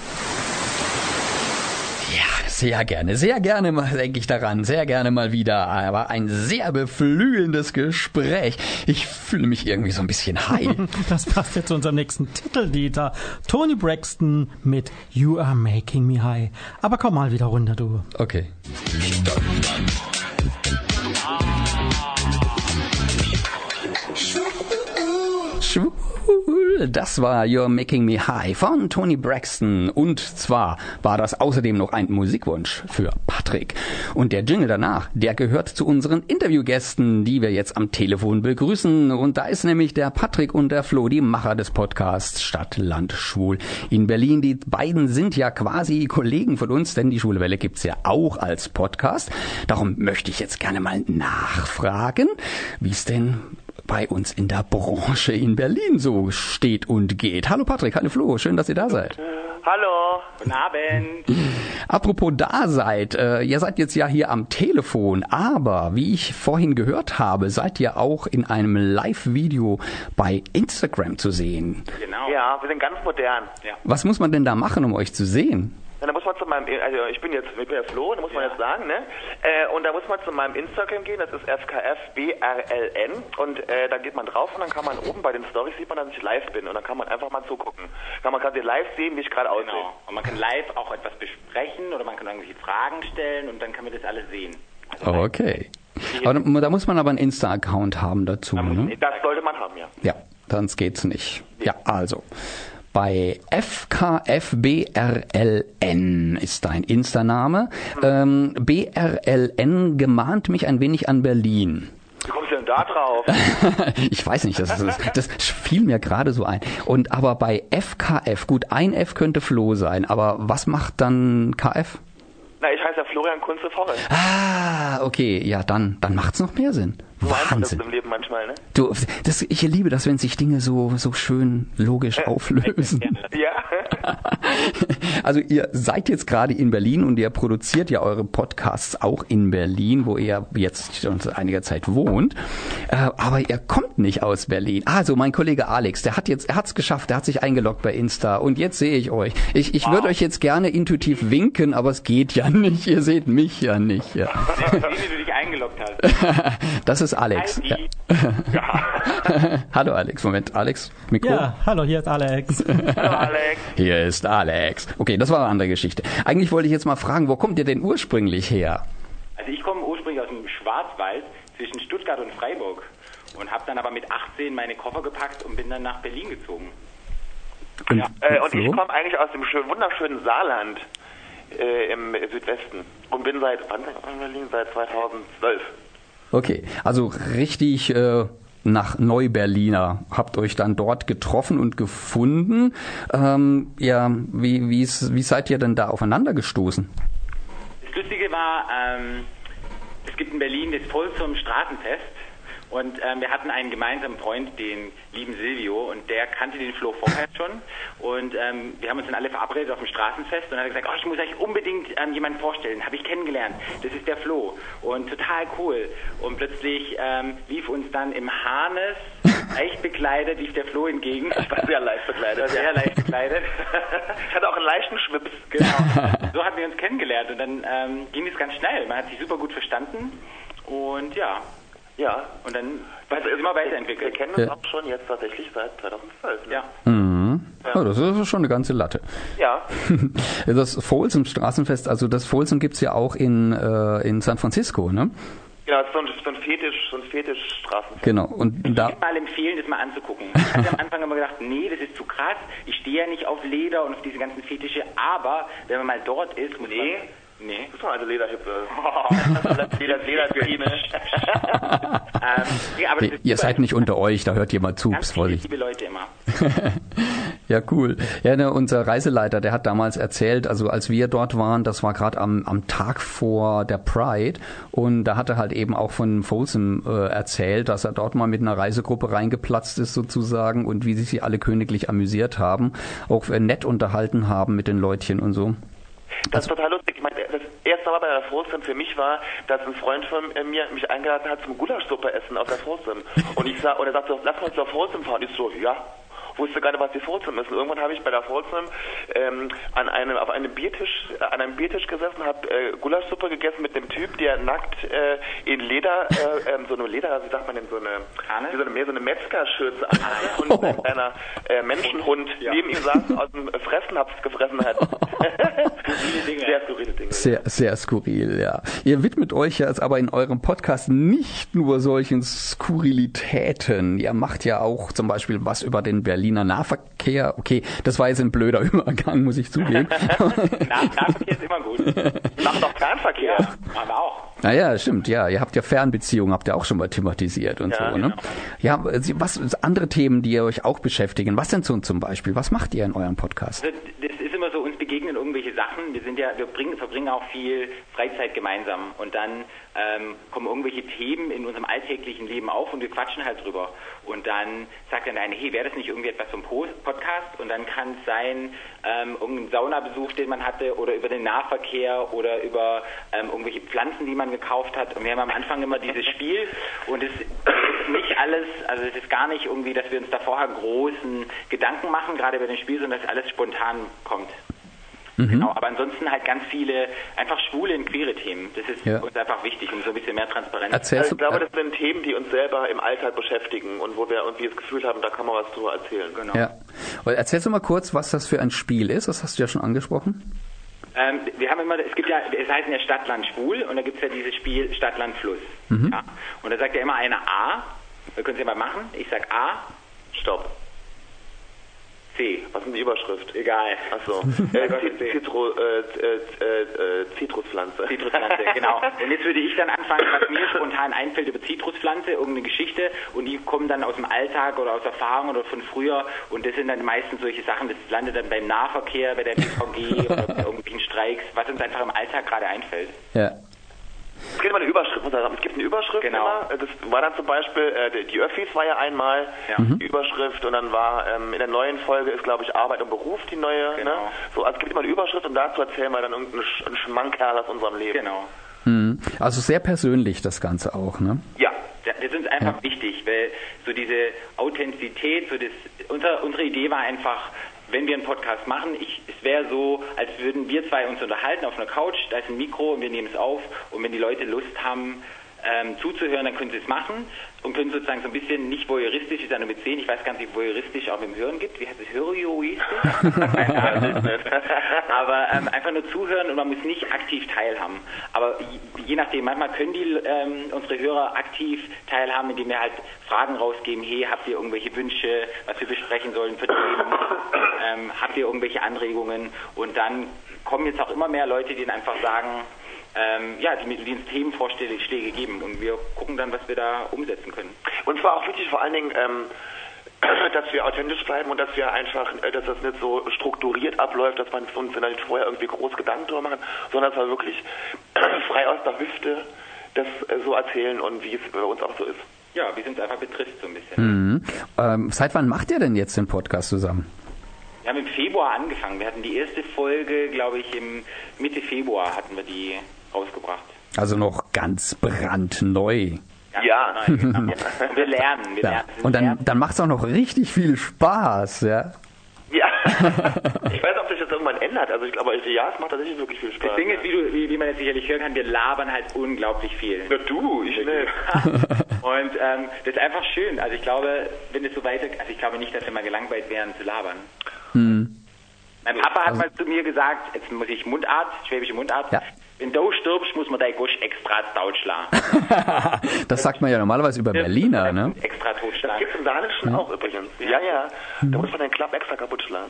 Ja, sehr gerne denke ich daran, sehr gerne mal wieder, aber ein sehr beflügelndes Gespräch. Ich fühle mich irgendwie so ein bisschen high. Das passt jetzt zu unserem nächsten Titellied, Toni Braxton mit You Are Making Me High. Aber komm mal wieder runter, du. Okay. Das war You're Making Me High von Toni Braxton. Und zwar war das außerdem noch ein Musikwunsch für Patrick. Und der Jingle danach, der gehört zu unseren Interviewgästen, die wir jetzt am Telefon begrüßen. Und da ist nämlich der Patrick und der Flo, die Macher des Podcasts Stadt, Land, Schwul in Berlin. Die beiden sind ja quasi Kollegen von uns, denn die Schwule Welle gibt's ja auch als Podcast. Darum möchte ich jetzt gerne mal nachfragen, wie es denn bei uns in der Branche in Berlin so steht und geht. Hallo Patrick, hallo Flo, schön, dass ihr da seid. Hallo, guten Abend. Apropos da seid, ihr seid jetzt ja hier am Telefon, aber wie ich vorhin gehört habe, seid ihr auch in einem Live-Video bei Instagram zu sehen. Genau. Ja, wir sind ganz modern. Ja. Was muss man denn da machen, um euch zu sehen? Ja, da muss man zu meinem, also ich bin der Flo, da muss man jetzt sagen, ne? Und da muss man zu meinem Instagram gehen, das ist FKFBRLN und da geht man drauf und dann kann man oben bei den Storys sieht man, dass ich live bin und dann kann man einfach mal zugucken. Man kann live sehen, wie ich gerade aussehe. Genau. Und man kann live auch etwas besprechen oder man kann irgendwelche Fragen stellen und dann kann man das alles sehen. Also okay. Aber da muss man aber einen Insta-Account haben dazu, ne? Das sollte man haben, ja. Ja, sonst geht's nicht. Ja, also. Bei FKFBRLN ist dein Insta-Name. BRLN gemahnt mich ein wenig an Berlin. Wie kommst du denn da drauf? Ich weiß nicht, das fiel mir gerade so ein. Und aber bei FKF, gut, ein F könnte Flo sein, aber was macht dann KF? Na, ich heiße ja Florian Kunze Forrest. Ah, okay, ja, dann macht's noch mehr Sinn. Wahnsinn. Das im Leben manchmal, ne? Du, ich liebe das, wenn sich Dinge so schön logisch auflösen. Ja. Also ihr seid jetzt gerade in Berlin und ihr produziert ja eure Podcasts auch in Berlin, wo ihr jetzt schon seit einiger Zeit wohnt. Aber ihr kommt nicht aus Berlin. Also mein Kollege Alex, er hat's geschafft, der hat sich eingeloggt bei Insta und jetzt sehe ich euch. Ich würde euch jetzt gerne intuitiv winken, aber es geht ja nicht. Ihr seht mich ja nicht. Ja. Wie du dich eingeloggt hast. Das ist Alex. Ja. Hallo Alex, Moment, Alex, Mikro. Ja, hallo, hier ist Alex. Hallo Alex. Hier ist Alex. Okay, das war eine andere Geschichte. Eigentlich wollte ich jetzt mal fragen, wo kommt ihr denn ursprünglich her? Also ich komme ursprünglich aus dem Schwarzwald zwischen Stuttgart und Freiburg und habe dann aber mit 18 meine Koffer gepackt und bin dann nach Berlin gezogen. Und, Und ich komme eigentlich aus dem wunderschönen Saarland im Südwesten und bin seit 2012. Okay, also richtig nach Neu-Berliner habt euch dann dort getroffen und gefunden. Ja, wie seid ihr denn da aufeinander gestoßen? Das Lustige war, es gibt in Berlin das Folsom Straßenfest und wir hatten einen gemeinsamen Freund, den lieben Silvio, und der kannte den Flo vorher schon und wir haben uns dann alle verabredet auf dem Straßenfest und dann hat er gesagt, ich muss euch unbedingt jemanden vorstellen, habe ich kennengelernt, das ist der Flo und total cool und plötzlich lief uns dann im Harnes, leicht bekleidet, lief der Flo entgegen. Ich war sehr leicht bekleidet. Ich hatte auch einen leichten Schwips. Genau, so hatten wir uns kennengelernt und dann ging es ganz schnell, man hat sich super gut verstanden und ja, und dann hat es immer weiterentwickelt. Wir kennen uns auch schon jetzt tatsächlich seit 2012. Ne? Ja. Mhm. Oh, das ist schon eine ganze Latte. Ja. Das Folsom Straßenfest, also das Folsom gibt's ja auch in San Francisco, ne? Genau, so ein Fetisch-Straßenfest. Genau. Und Ich da würde mal empfehlen, das mal anzugucken. Ich hatte am Anfang immer gedacht, nee, das ist zu krass. Ich stehe ja nicht auf Leder und auf diese ganzen Fetische. Aber wenn man mal dort ist, muss man... Nee. Das war also Lederhippe. Lederpine. nee, ihr seid nicht unter euch, da hört jemand zu. Ganz viele liebe Leute immer. Ja, cool. Ja, ne, unser Reiseleiter, der hat damals erzählt, also als wir dort waren, das war gerade am Tag vor der Pride und da hat er halt eben auch von Folsom erzählt, dass er dort mal mit einer Reisegruppe reingeplatzt ist sozusagen und wie sich alle königlich amüsiert haben, auch nett unterhalten haben mit den Leutchen und so. Das ist total lustig. Ich meine, das erste Mal bei der Folsom für mich war, dass ein Freund von mir mich eingeladen hat zum Gulaschsuppe essen auf der Folsom. Und er sagt so, lass uns zur Folsom fahren. Ich so, ja. Wusste gar nicht, was die Folsom ist. Und irgendwann habe ich bei der Folsom an einem Biertisch gesessen, habe Gulaschsuppe gegessen mit einem Typ, der nackt in Leder, so eine Leder, wie sagt man denn, so eine Metzgerschürze anhatte und mit einer Menschenhund neben ihm saß, aus dem Fressnapf gefressen hat. Sehr skurrile Dinge. Sehr, sehr skurril, ja. Ihr widmet euch jetzt aber in eurem Podcast nicht nur solchen Skurrilitäten. Ihr macht ja auch zum Beispiel was über den Berliner Nahverkehr. Okay, das war jetzt ein blöder Übergang, muss ich zugeben. Nahverkehr ist immer gut. Wir machen doch Fernverkehr. Ja, machen wir auch. Naja, stimmt, ja. Ihr habt ja Fernbeziehungen, habt ihr auch schon mal thematisiert und Ja, so, ne? Ja, was andere Themen, die euch auch beschäftigen? Was denn so zum Beispiel? Was macht ihr in eurem Podcast? Das ist immer so, uns begegnen irgendwelche Sachen. Wir verbringen auch viel Freizeit gemeinsam und dann kommen irgendwelche Themen in unserem alltäglichen Leben auf und wir quatschen halt drüber. Und dann sagt dann einer, hey, wäre das nicht irgendwie etwas zum Podcast? Und dann kann es sein, irgendein Saunabesuch, den man hatte, oder über den Nahverkehr oder über irgendwelche Pflanzen, die man gekauft hat. Und wir haben am Anfang immer dieses Spiel und es ist nicht alles, also es ist gar nicht irgendwie, dass wir uns da vorher großen Gedanken machen, gerade bei dem Spiel, sondern dass alles spontan kommt. Genau, aber ansonsten halt ganz viele einfach schwule und queere Themen. Das ist uns einfach wichtig, um so ein bisschen mehr Transparenz. Also ich glaube, das sind Themen, die uns selber im Alltag beschäftigen und wo wir irgendwie das Gefühl haben, da kann man was drüber erzählen. Genau. Ja. Und erzählst du mal kurz, was das für ein Spiel ist? Das hast du ja schon angesprochen. Wir haben immer, es heißt ja Stadt, Land, Schwul und da gibt es ja dieses Spiel Stadt, Land, Fluss. Ja. Und da sagt ja immer einer A, wir können es ja mal machen, ich sag A, Stopp. C. Was ist die Überschrift? Egal. Achso. Zitruspflanze. Zitruspflanze, genau. Und jetzt würde ich dann anfangen, was mir spontan einfällt über Zitruspflanze, irgendeine Geschichte und die kommen dann aus dem Alltag oder aus Erfahrung oder von früher und das sind dann meistens solche Sachen, das landet dann beim Nahverkehr, bei der BVG oder bei irgendwelchen Streiks, was uns einfach im Alltag gerade einfällt. Ja. Es gibt immer eine Überschrift, es gibt eine Überschrift genau. immer. Das war dann zum Beispiel, die Öffis war ja einmal die Überschrift und dann war in der neuen Folge ist, glaube ich, Arbeit und Beruf die neue. Genau. Ne? So, also es gibt immer eine Überschrift und dazu erzählen wir dann irgendeinen Schmankerl aus unserem Leben. Genau. Also sehr persönlich das Ganze auch, ne? Ja, das ist uns einfach wichtig, weil so diese Authentizität, unsere Idee war einfach, wenn wir einen Podcast machen, es wäre so, als würden wir zwei uns unterhalten auf einer Couch, da ist ein Mikro und wir nehmen es auf und wenn die Leute Lust haben, zuzuhören, dann können sie es machen und können sozusagen so ein bisschen nicht voyeuristisch, ist ja nur mit 10, ich weiß gar nicht, wie voyeuristisch auch im Hören gibt. Wie heißt es? Höreuristisch? Aber einfach nur zuhören und man muss nicht aktiv teilhaben. Aber je nachdem, manchmal können die unsere Hörer aktiv teilhaben, indem wir halt Fragen rausgeben, hey, habt ihr irgendwelche Wünsche, was wir besprechen sollen für Themen? Habt ihr irgendwelche Anregungen? Und dann kommen jetzt auch immer mehr Leute, die dann einfach sagen, die uns Themenvorschläge geben und wir gucken dann, was wir da umsetzen können. Und zwar auch wichtig vor allen Dingen, dass wir authentisch bleiben und dass wir einfach, dass das nicht so strukturiert abläuft, dass man uns dann nicht vorher irgendwie groß Gedanken drüber machen, sondern dass wir wirklich frei aus der Hüfte das so erzählen und wie es bei uns auch so ist. Ja, wie es uns einfach betrifft so ein bisschen. Seit wann macht ihr denn jetzt den Podcast zusammen? Wir haben im Februar angefangen. Wir hatten die erste Folge, glaube ich, Mitte Februar hatten wir die rausgebracht. Also noch ganz brandneu. Ja. Genau. Und wir lernen. Und dann macht es auch noch richtig viel Spaß, ja? Ja. Ich weiß nicht, ob sich das irgendwann ändert. Also ich glaube, es macht tatsächlich wirklich viel Spaß. Das Ding ist, wie man jetzt sicherlich hören kann, wir labern halt unglaublich viel. Na du, ich nicht. Und das ist einfach schön. Also ich glaube, wenn es so weitergeht, also ich glaube nicht, dass wir mal gelangweilt wären zu labern. Mein Papa hat mal zu mir gesagt, jetzt muss ich schwäbische Mundart, wenn du stirbst, muss man dein Gosch extra totschlagen. Das sagt man ja normalerweise über Berliner, ne? Extra totschlagen. Gibt es im Saarländischen auch übrigens. Ja. Da muss man den Klapp extra kaputt schlagen.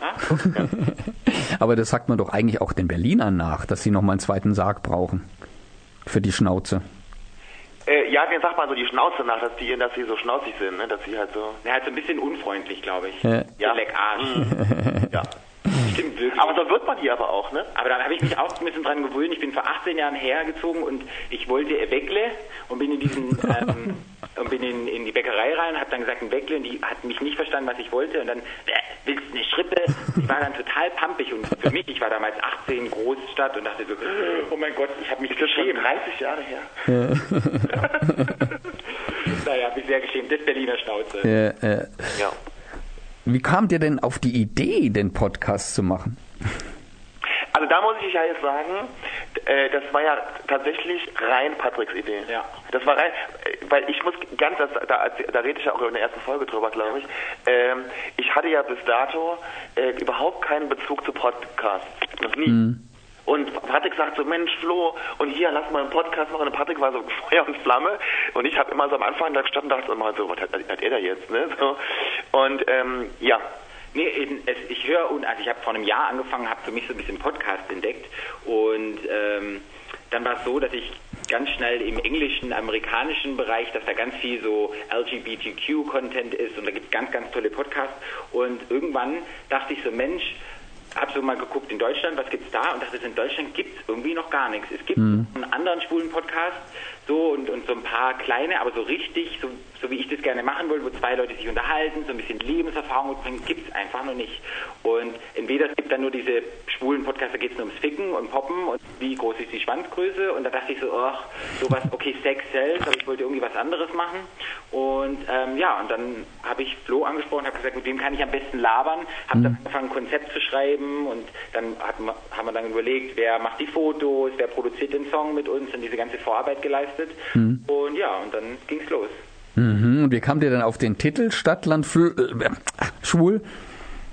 Aber das sagt man doch eigentlich auch den Berlinern nach, dass sie nochmal einen zweiten Sarg brauchen. Für die Schnauze. Ja, den sagt man so die Schnauze nach, dass sie so schnauzig sind, ne? Dass sie halt so... Ja, halt so ein bisschen unfreundlich, glaube ich. Ja. Leck Arsch. Ja. Stimmt wirklich. Aber so wird man hier aber auch, ne? Aber dann habe ich mich auch ein bisschen dran gewöhnt. Ich bin vor 18 Jahren hergezogen und ich wollte ein Weckle und bin in die Bäckerei rein, habe dann gesagt ein Weckle und die hat mich nicht verstanden, was ich wollte und dann willst du eine Schrippe? Ich war dann total pampig und für mich, ich war damals 18, Großstadt und dachte so, oh mein Gott, ich habe mich geschämt. 30 Jahre her. Naja, habe mich sehr geschämt. Das Berliner Schnauze. Ja. Wie kamt ihr denn auf die Idee, den Podcast zu machen? Also da muss ich ja jetzt sagen, das war ja tatsächlich rein Patricks Idee. Ja. Das war rein, weil ich muss da rede ich ja auch in der ersten Folge drüber, glaube ich. Ich hatte ja bis dato überhaupt keinen Bezug zu Podcasts. Noch nie. Und Patrick sagt so, Mensch, Flo, und hier, lass mal einen Podcast machen. Und Patrick war so Feuer und Flamme. Und ich habe immer so am Anfang da gestanden und dachte immer so, was hat er da jetzt, ne? So. Und, ja. Nee, ich höre, also ich habe vor einem Jahr angefangen, habe für mich so ein bisschen Podcast entdeckt. Und dann war es so, dass ich ganz schnell im englischen, amerikanischen Bereich, dass da ganz viel so LGBTQ-Content ist. Und da gibt es ganz, ganz tolle Podcasts. Und irgendwann dachte ich so, Mensch, habe so mal geguckt in Deutschland, was gibt's da und dachte, in Deutschland gibt's irgendwie noch gar nichts. Es gibt einen anderen schwulen Podcast so und so ein paar kleine, aber so richtig, so wie ich das gerne machen wollte, wo zwei Leute sich unterhalten, so ein bisschen Lebenserfahrung bringen, gibt's einfach noch nicht. Und entweder es gibt dann nur diese schwulen Podcasts, da geht's nur ums Ficken und Poppen und wie groß ist die Schwanzgröße und da dachte ich so, ach, sowas, okay, Sex sells, aber ich wollte irgendwie was anderes machen und und dann habe ich Flo angesprochen, habe gesagt, mit wem kann ich am besten labern, habe dann angefangen, ein Konzept zu schreiben und dann haben wir dann überlegt, wer macht die Fotos, wer produziert den Song mit uns und diese ganze Vorarbeit geleistet und dann ging's los. Und wie kamt ihr dann auf den Titel Stadt, Land, Schwul?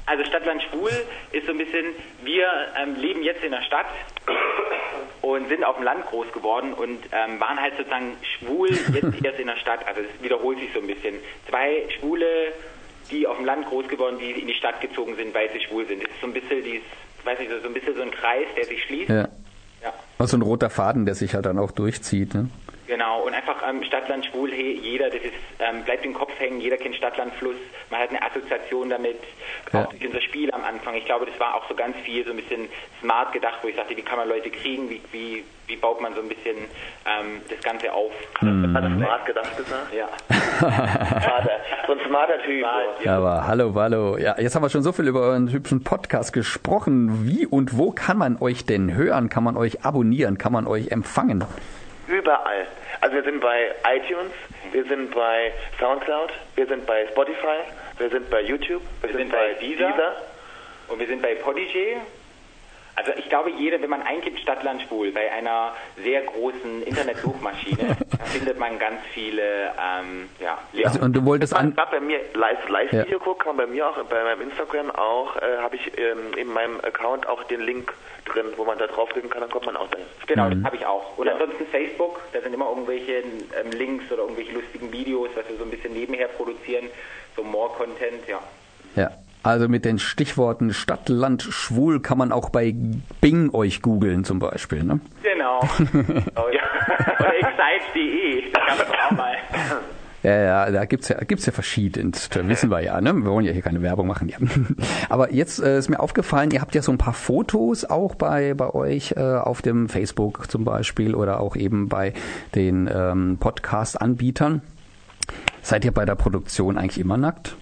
Also Stadtland Schwul ist so ein bisschen, wir leben jetzt in der Stadt und sind auf dem Land groß geworden und waren halt sozusagen schwul jetzt erst in der Stadt. Also es wiederholt sich so ein bisschen. 2 Schwule, die auf dem Land groß geworden, die in die Stadt gezogen sind, weil sie schwul sind. Es ist so ein bisschen so ein bisschen so ein Kreis, der sich schließt. Ja. Ja. Also ein roter Faden, der sich halt dann auch durchzieht, ne? Genau, und einfach Stadtland Schwul, hey, jeder, das ist, bleibt im Kopf hängen, jeder kennt Stadtland Fluss, man hat eine Assoziation damit, auch durch unser Spiel am Anfang. Ich glaube, das war auch so ganz viel, so ein bisschen smart gedacht, wo ich sagte, wie kann man Leute kriegen, wie baut man so ein bisschen das Ganze auf. Hat er smart gedacht gesagt? Ja. So ein smarter Typ. Ja, aber hallo. Ja, jetzt haben wir schon so viel über euren hübschen Podcast gesprochen. Wie und wo kann man euch denn hören? Kann man euch abonnieren? Kann man euch empfangen? Überall. Also wir sind bei iTunes, wir sind bei Soundcloud, wir sind bei Spotify, wir sind bei YouTube, wir sind bei Deezer und wir sind bei Podigy. Also ich glaube, wenn man eingibt Stadtland Schwul bei einer sehr großen Internetsuchmaschine, findet man ganz viele Also, und du wolltest bei mir Live-Video guckt, kann man bei mir auch, bei meinem Instagram auch, habe ich in meinem Account auch den Link drin, wo man da draufklicken kann, dann kommt man auch dahin. Genau, das habe ich auch. Und ansonsten Facebook, da sind immer irgendwelche Links oder irgendwelche lustigen Videos, was wir so ein bisschen nebenher produzieren, so more Content, Ja. Also mit den Stichworten Stadt, Land, Schwul kann man auch bei Bing euch googeln zum Beispiel, ne? Genau. Oder excite.de, da kann man auch mal. Ja, da gibt's ja verschiedenst, wissen wir ja, ne? Wir wollen ja hier keine Werbung machen, ja. Aber jetzt ist mir aufgefallen, ihr habt ja so ein paar Fotos auch bei euch auf dem Facebook zum Beispiel oder auch eben bei den Podcast-Anbietern. Seid ihr bei der Produktion eigentlich immer nackt?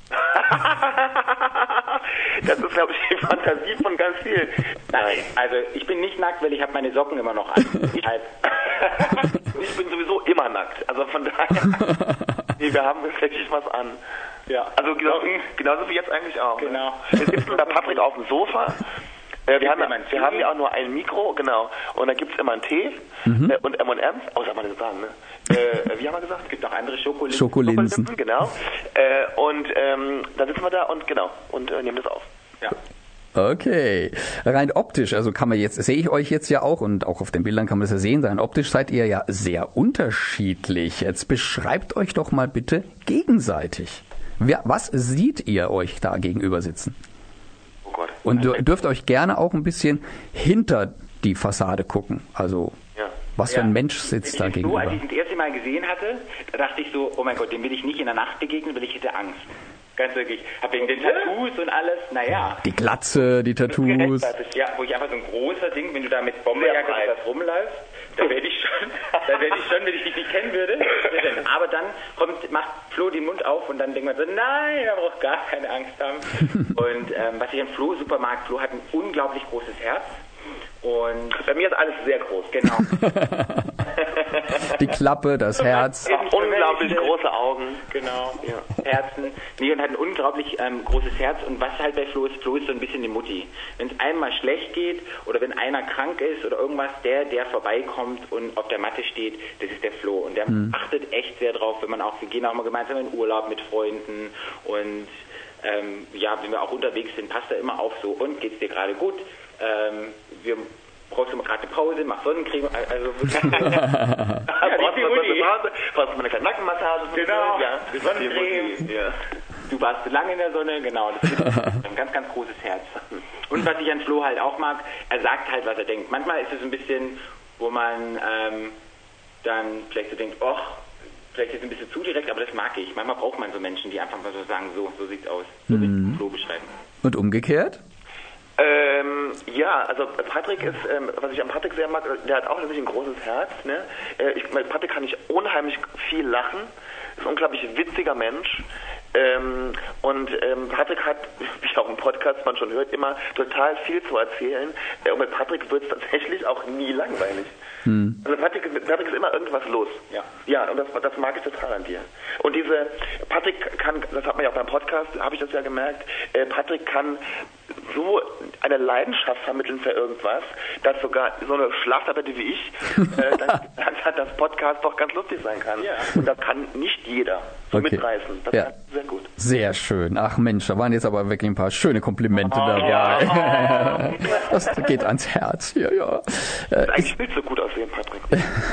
Das ist, glaube ich, die Fantasie von ganz vielen. Nein, also ich bin nicht nackt, weil ich habe meine Socken immer noch an. Ich bin sowieso immer nackt. Also von daher, nee, wir haben wirklich was an. Ja. Also genauso wie jetzt eigentlich auch. Genau. Wir sitzen bei Patrick auf dem Sofa. Wir haben ja auch nur ein Mikro, genau. Und dann gibt es immer einen Tee und M&M's. Oh, soll man das sagen, ne? Wie haben wir gesagt? Es gibt auch andere Schokolinsen. Schokolinsen. Genau. Und dann sitzen wir da und nehmen das auf. Ja. Okay. Rein optisch, also sehe ich euch jetzt ja auch und auch auf den Bildern kann man das ja sehen, rein optisch seid ihr ja sehr unterschiedlich. Jetzt beschreibt euch doch mal bitte gegenseitig. Was seht ihr euch da gegenüber sitzen? Oh Gott. Und dürft euch gerne auch ein bisschen hinter die Fassade gucken. Also, was für ein Mensch sitzt da gegenüber? Als ich ihn das erste Mal gesehen hatte, da dachte ich so, oh mein Gott, dem will ich nicht in der Nacht begegnen, weil ich hätte Angst. Ganz wirklich. Hab wegen den Tattoos und alles, naja. Die Glatze, die Tattoos. Ja, wo ich einfach so ein großer Ding, wenn du da mit Bomberjacke und das rumläufst, da werde ich schon, wenn ich dich nicht kennen würde. Aber dann macht Flo den Mund auf und dann denkt man so, nein, er braucht gar keine Angst haben. Und was ich an Flo super mag, Flo hat ein unglaublich großes Herz. Und bei mir ist alles sehr groß, genau. Die Klappe, das Herz. Unglaublich große Augen. Genau, ja. Herzen. Nee, und hat ein unglaublich großes Herz. Und was halt bei Flo ist so ein bisschen die Mutti. Wenn es einem mal schlecht geht oder wenn einer krank ist oder irgendwas, der vorbeikommt und auf der Matte steht, das ist der Flo. Und der achtet echt sehr drauf, wir gehen auch mal gemeinsam in Urlaub mit Freunden und wenn wir auch unterwegs sind, passt er immer auf so, und geht's dir gerade gut? Wir brauchst du mal gerade eine Pause, mach Sonnencreme, also wirklich. Brauchst du mal eine kleine Nackenmassage? Genau, ja. Sonnencreme. Ja. Du warst zu lange in der Sonne, genau. Das ist ein ganz, ganz großes Herz. Und was ich an Flo halt auch mag, er sagt halt, was er denkt. Manchmal ist es ein bisschen, wo man dann vielleicht so denkt, vielleicht ist es ein bisschen zu direkt, aber das mag ich. Manchmal braucht man so Menschen, die einfach mal so sagen, so sieht's aus. So will ich Flo beschreiben. Und umgekehrt? Also Patrick ist, was ich an Patrick sehr mag, der hat auch natürlich ein großes Herz. Ne? Mit Patrick kann ich unheimlich viel lachen. Ist ein unglaublich witziger Mensch. Patrick hat, wie auch im Podcast man schon hört, immer total viel zu erzählen. Und mit Patrick wird es tatsächlich auch nie langweilig. Also Patrick ist immer irgendwas los. Ja, und das mag ich total an dir. Und Patrick kann, das hat man ja auch beim Podcast, habe ich das ja gemerkt, Patrick kann so eine Leidenschaft vermitteln für irgendwas, dass sogar so eine Schlaftablette wie ich dann hat, dass Podcast doch ganz lustig sein kann. Ja. Und das kann nicht jeder mitreißen. Das kann sehr gut. Sehr schön. Ach Mensch, da waren jetzt aber wirklich ein paar schöne Komplimente dabei. Das geht ans Herz hier, ja. Eigentlich willst du gut aussehen, Patrick.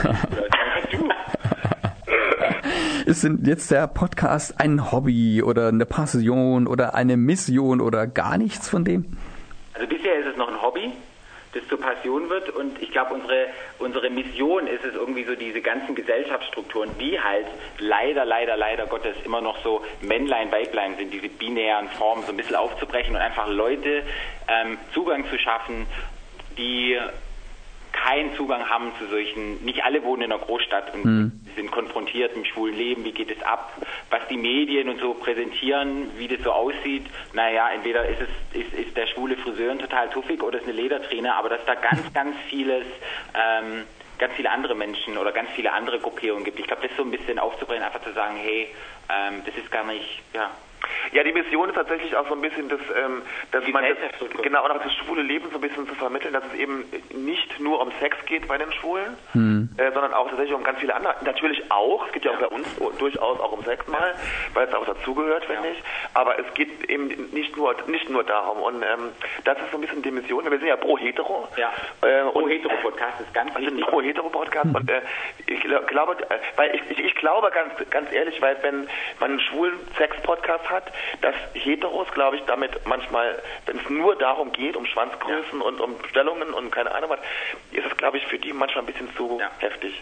Ist denn jetzt der Podcast ein Hobby oder eine Passion oder eine Mission oder gar nichts von dem? Also bisher ist es noch ein Hobby, das zur Passion wird, und ich glaube, unsere Mission ist es irgendwie so, diese ganzen Gesellschaftsstrukturen, die halt leider Gottes immer noch so Männlein, Weiblein sind, diese binären Formen so ein bisschen aufzubrechen und einfach Leute Zugang zu schaffen, die keinen Zugang haben zu solchen, nicht alle wohnen in einer Großstadt und sind konfrontiert mit dem schwulen Leben, wie geht es ab, was die Medien und so präsentieren, wie das so aussieht. Naja, entweder ist der schwule Friseur total tuffig oder ist eine Lederträne, aber dass da ganz vieles, ganz viele andere Menschen oder ganz viele andere Gruppierungen gibt. Ich glaube, das so ein bisschen aufzubrechen, einfach zu sagen, hey, das ist gar nicht, Ja, die Mission ist tatsächlich auch so ein bisschen das man genau auch das schwule Leben so ein bisschen zu vermitteln, dass es eben nicht nur um Sex geht bei den Schwulen, sondern auch tatsächlich um ganz viele andere. Natürlich auch, es geht ja auch bei uns durchaus auch um Sex mal, weil es auch dazugehört, finde ich. Aber es geht eben nicht nur darum. Und das ist so ein bisschen die Mission. Wir sind ja pro-hetero. Ja. Pro-hetero-Podcast ist ganz wichtig. Pro-hetero-Podcast. Und ich glaube, weil ich glaube ganz ehrlich, weil wenn man einen schwulen Sex-Podcast hat, dass Heteros, glaube ich, damit manchmal, wenn es nur darum geht, um Schwanzgrößen und um Stellungen und keine Ahnung was, ist es, glaube ich, für die manchmal ein bisschen zu heftig.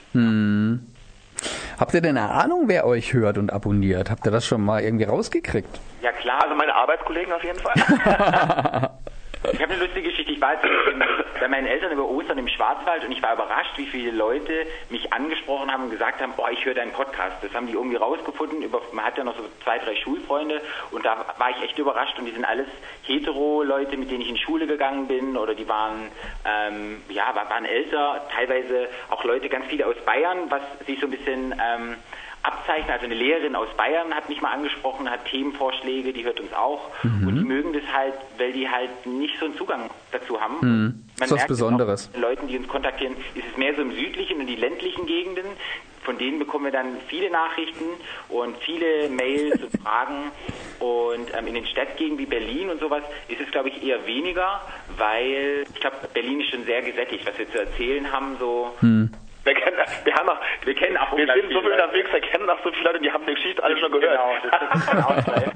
Habt ihr denn eine Ahnung, wer euch hört und abonniert? Habt ihr das schon mal irgendwie rausgekriegt? Ja, klar. Also meine Arbeitskollegen auf jeden Fall. Ich habe eine lustige Geschichte. Ich war jetzt bei meinen Eltern über Ostern im Schwarzwald und ich war überrascht, wie viele Leute mich angesprochen haben und gesagt haben, ich höre deinen Podcast. Das haben die irgendwie rausgefunden. Man hat ja noch so 2, 3 Schulfreunde und da war ich echt überrascht, und die sind alles Hetero-Leute, mit denen ich in Schule gegangen bin, oder die waren waren älter, teilweise auch Leute, ganz viele aus Bayern, was sich so ein bisschen abzeichnen. Also eine Lehrerin aus Bayern hat mich mal angesprochen, hat Themenvorschläge, die hört uns auch. Und die mögen das halt, weil die halt nicht so einen Zugang dazu haben. Man ist was Besonderes. Auch den Leuten, die uns kontaktieren, ist es mehr so im südlichen und die ländlichen Gegenden. Von denen bekommen wir dann viele Nachrichten und viele Mails und Fragen. Und in den Stadtgegenden wie Berlin und sowas ist es, glaube ich, eher weniger, weil ich glaube, Berlin ist schon sehr gesättigt, was wir zu erzählen haben. So. Wir sind so viel unterwegs, wir kennen auch so viele Leute, die haben die Geschichte alle schon gehört. Genau, das ist ein Ausgleich.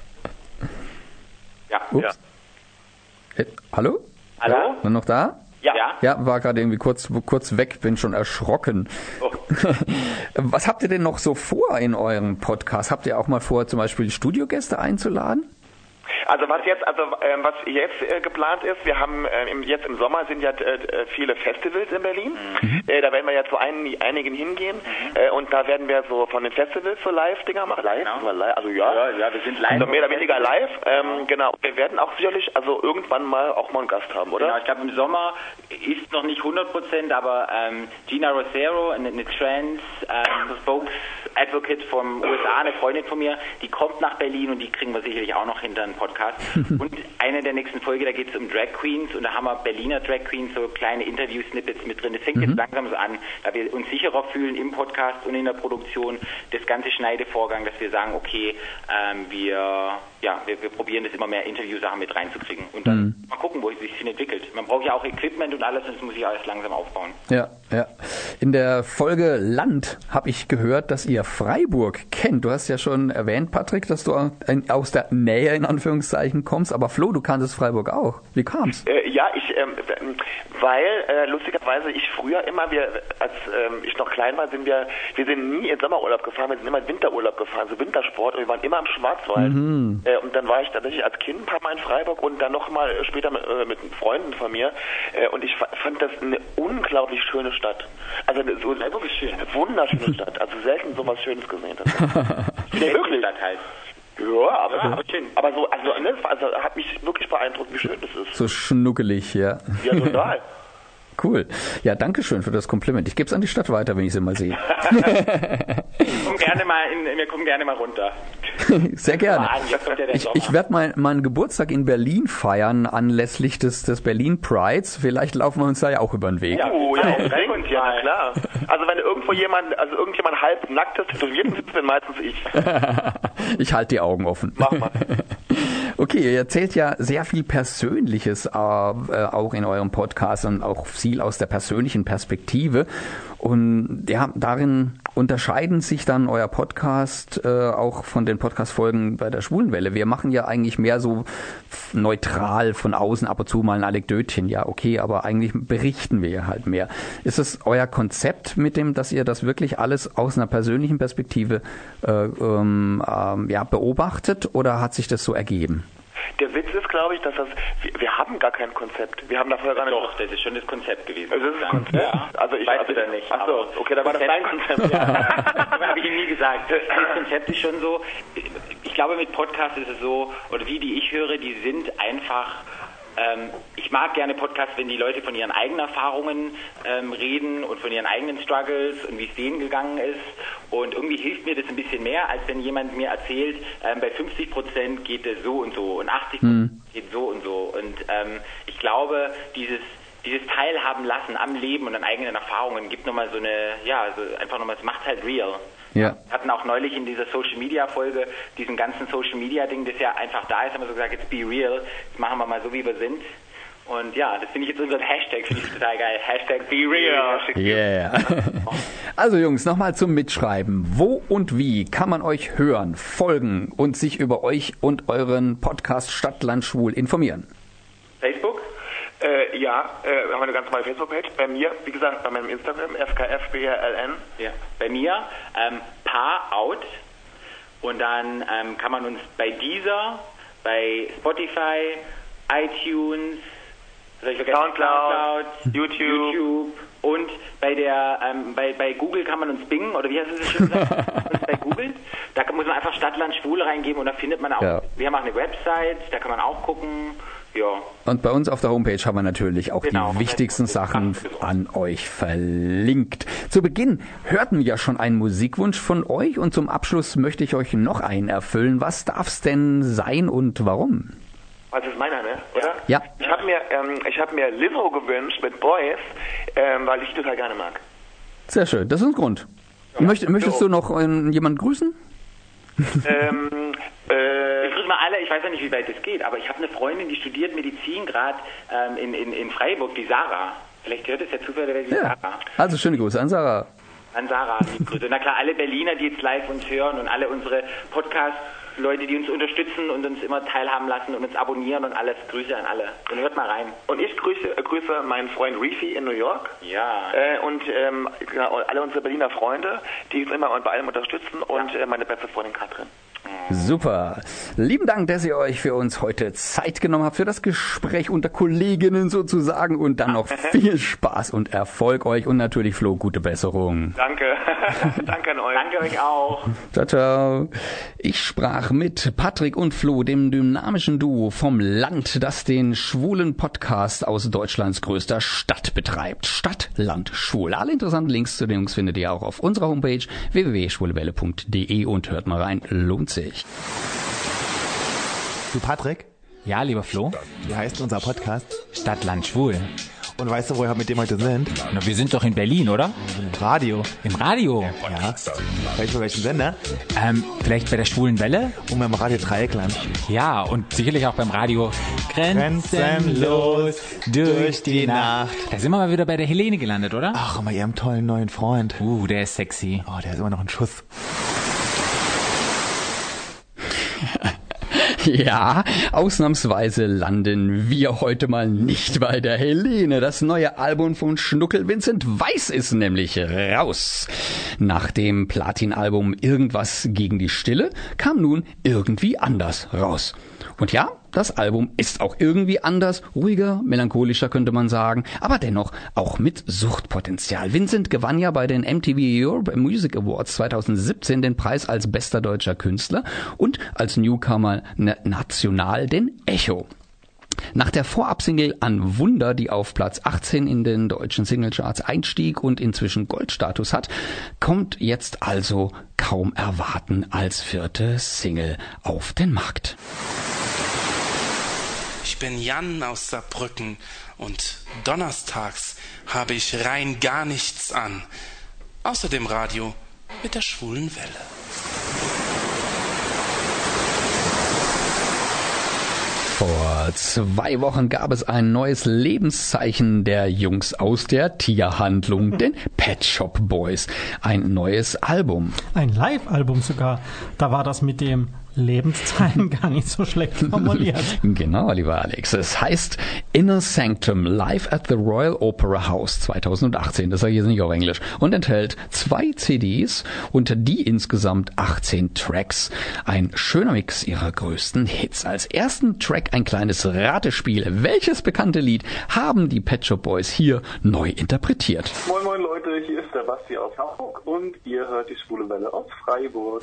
Ja. Hallo? Hallo? Ja, noch da? Ja. Ja, war gerade irgendwie kurz weg, bin schon erschrocken. Oh. Was habt ihr denn noch so vor in eurem Podcast? Habt ihr auch mal vor, zum Beispiel Studiogäste einzuladen? Also was jetzt geplant ist, wir haben jetzt im Sommer sind ja viele Festivals in Berlin. Da werden wir ja zu einigen hingehen und da werden wir so von den Festivals so Live-Dinger machen. Also ja, wir sind live. Also mehr oder weniger live. Genau. Wir werden auch sicherlich irgendwann mal einen Gast haben, oder? Genau, ich glaube im Sommer ist noch nicht 100%, aber Gina Rosero, eine Trans Spokes-Advocate vom USA, eine Freundin von mir, die kommt nach Berlin und die kriegen wir sicherlich auch noch hinter einen Podcast. Und eine der nächsten Folge, da geht es um Drag Queens und da haben wir Berliner Drag Queens, so kleine Interview-Snippets mit drin. Das fängt jetzt langsam so an, da wir uns sicherer fühlen im Podcast und in der Produktion, das ganze Schneidevorgang, dass wir sagen, okay, wir probieren das immer mehr Interviewsachen mit reinzukriegen und dann mal gucken, wo es sich entwickelt. Man braucht ja auch Equipment und alles und das muss ich alles langsam aufbauen. Ja. In der Folge Land habe ich gehört, dass ihr Freiburg kennt. Du hast ja schon erwähnt, Patrick, dass du aus der Nähe in Anführungszeichen kommst, aber Flo, du kanntest Freiburg auch. Wie kam's? Weil lustigerweise ich früher immer, als ich noch klein war, wir sind nie in Sommerurlaub gefahren, wir sind immer in Winterurlaub gefahren, so Wintersport, und wir waren immer im Schwarzwald. Und dann war ich tatsächlich als Kind ein paar Mal in Freiburg und dann noch mal später mit Freunden von mir. Und ich fand das eine unglaublich schöne Stadt. Also so Freiburg ist schön. Eine wunderschöne Stadt. Also selten so was Schönes gesehen. Wirklich Stadt halt. Ja, aber schön. Aber so, also hat mich wirklich beeindruckt, wie schön das ist. So schnuckelig, ja. Ja, total. Cool. Ja, danke schön für das Kompliment. Ich gebe es an die Stadt weiter, wenn ich sie mal sehe. Wir kommen gerne mal runter. Sehr gerne. Ich werde meinen Geburtstag in Berlin feiern anlässlich des Berlin Prides. Vielleicht laufen wir uns da ja auch über den Weg. Ja, na klar. Also wenn irgendjemand halb nacktes tätowiert sitzt, dann meistens ich. Ich halte die Augen offen. Mach mal. Okay, ihr erzählt ja sehr viel Persönliches auch in eurem Podcast und auch viel aus der persönlichen Perspektive. Und ja, darin unterscheiden sich dann euer Podcast auch von den Podcast-Folgen bei der Schwulenwelle. Wir machen ja eigentlich mehr so neutral von außen ab und zu mal ein Anekdötchen. Ja, okay, aber eigentlich berichten wir halt mehr. Ist es euer Konzept mit dem, dass ihr das wirklich alles aus einer persönlichen Perspektive beobachtet oder hat sich das so ergeben? Der Witz ist, glaube ich, dass wir haben gar kein Konzept. Wir haben da vorher gar nicht. Doch, das ist schon das Konzept gewesen. Also das ist das Konzept? Ja. Also ich weiß wieder nicht. Ach so, okay, da war das dein Konzept. Ja. Das habe ich ihm nie gesagt. Das Konzept ist schon so. Ich glaube, mit Podcasts ist es so, oder die ich höre, die sind einfach. Ich mag gerne Podcasts, wenn die Leute von ihren eigenen Erfahrungen reden und von ihren eigenen Struggles und wie es denen gegangen ist. Und irgendwie hilft mir das ein bisschen mehr, als wenn jemand mir erzählt, bei 50% geht es so und so und 80% geht so und so. Und ich glaube, dieses Teilhaben lassen am Leben und an eigenen Erfahrungen gibt nochmal so einfach nochmal, es macht halt real. Ja. Wir hatten auch neulich in dieser Social-Media-Folge diesen ganzen Social-Media-Ding, das ja einfach da ist, haben wir so gesagt, jetzt be real, jetzt machen wir mal so, wie wir sind. Und ja, das finde ich jetzt unseren Hashtag, finde ich total geil. Hashtag be real. Yeah. Also Jungs, nochmal zum Mitschreiben. Wo und wie kann man euch hören, folgen und sich über euch und euren Podcast Stadtland Schwul informieren? Facebook? Wir haben eine ganz normale Facebook-Page. Bei mir, wie gesagt, bei meinem Instagram, FKFBRLN. Ja. Bei mir, Paar-Out. Und dann kann man uns bei Deezer, bei Spotify, iTunes, Soundcloud, YouTube und bei Google kann man uns bingen, oder wie heißt es schon gesagt? Bei Google, da muss man einfach Stadtland Schwul reingeben und da findet man auch, wir haben auch eine Website, da kann man auch gucken. Ja. Und bei uns auf der Homepage haben wir natürlich auch die wichtigsten Sachen an euch verlinkt. Zu Beginn hörten wir ja schon einen Musikwunsch von euch und zum Abschluss möchte ich euch noch einen erfüllen. Was darf's denn sein und warum? Das ist meiner, ne? Oder? Ja. Ich hab mir Lizzo gewünscht mit Boys, weil ich total gerne mag. Sehr schön, das ist ein Grund. Ja. Möchtest du noch jemanden grüßen? Ich grüße mal alle, ich weiß ja nicht, wie weit das geht, aber ich habe eine Freundin, die studiert Medizin gerade in Freiburg, die Sarah. Vielleicht hört es ja zufällig die Sarah. Also schöne Grüße an Sarah. An Sarah, liebe Grüße. Na klar, alle Berliner, die jetzt live uns hören und alle unsere Podcast-Leute, die uns unterstützen und uns immer teilhaben lassen und uns abonnieren und alles. Grüße an alle. Und hört mal rein. Und ich grüße meinen Freund Reefy in New York. Ja. Und alle unsere Berliner Freunde, die uns immer bei allem unterstützen und meine beste Freundin Katrin. Super. Lieben Dank, dass ihr euch für uns heute Zeit genommen habt, für das Gespräch unter Kolleginnen sozusagen und dann noch viel Spaß und Erfolg euch und natürlich Flo, gute Besserung. Danke. Danke an euch. Danke euch auch. Ciao, ciao. Ich sprach mit Patrick und Flo, dem dynamischen Duo vom Land, das den schwulen Podcast aus Deutschlands größter Stadt betreibt. Stadt, Land, Schwul. Alle interessanten Links zu den Jungs findet ihr auch auf unserer Homepage www.schwulewelle.de und hört mal rein, lohnt sich. Du Patrick? Ja, lieber Flo? Wie heißt unser Podcast? Stadt, Land, Schwul. Und weißt du, wo wir mit dem heute sind? Na, wir sind doch in Berlin, oder? Im Radio. Im Radio? Ja. Weißt du, welchen Sender? Vielleicht bei der Schwulen Welle? Und beim Radio Dreieckland. Ja, und sicherlich auch beim Radio Grenzenlos durch die Nacht. Da sind wir mal wieder bei der Helene gelandet, oder? Ach, bei ihrem tollen neuen Freund. Der ist sexy. Oh, der ist immer noch ein Schuss. Ja, ausnahmsweise landen wir heute mal nicht bei der Helene. Das neue Album von Schnuckel Vincent Weiss ist nämlich raus. Nach dem Platin-Album Irgendwas gegen die Stille kam nun Irgendwie anders raus. Und ja, das Album ist auch irgendwie anders, ruhiger, melancholischer könnte man sagen, aber dennoch auch mit Suchtpotenzial. Vincent gewann ja bei den MTV Europe Music Awards 2017 den Preis als bester deutscher Künstler und als Newcomer national den Echo. Nach der Vorabsingle An Wunder, die auf Platz 18 in den deutschen Singlecharts einstieg und inzwischen Goldstatus hat, kommt jetzt also kaum erwarten als 4. Single auf den Markt. Ich bin Jan aus Saarbrücken und donnerstags habe ich rein gar nichts an. Außer dem Radio mit der schwulen Welle. Vor 2 Wochen gab es ein neues Lebenszeichen der Jungs aus der Tierhandlung, den Pet Shop Boys. Ein neues Album. Ein Live-Album sogar. Da war das mit dem Lebenszeichen gar nicht so schlecht formuliert. Genau, lieber Alex. Es heißt Inner Sanctum Live at the Royal Opera House 2018. Das sage ich jetzt nicht auf Englisch. Und enthält 2 CDs und die insgesamt 18 Tracks. Ein schöner Mix ihrer größten Hits. Als ersten Track ein kleines Ratespiel. Welches bekannte Lied haben die Pet Shop Boys hier neu interpretiert? Moin moin Leute, hier ist der Basti aus Hamburg und ihr hört die Schwule Welle aus Freiburg.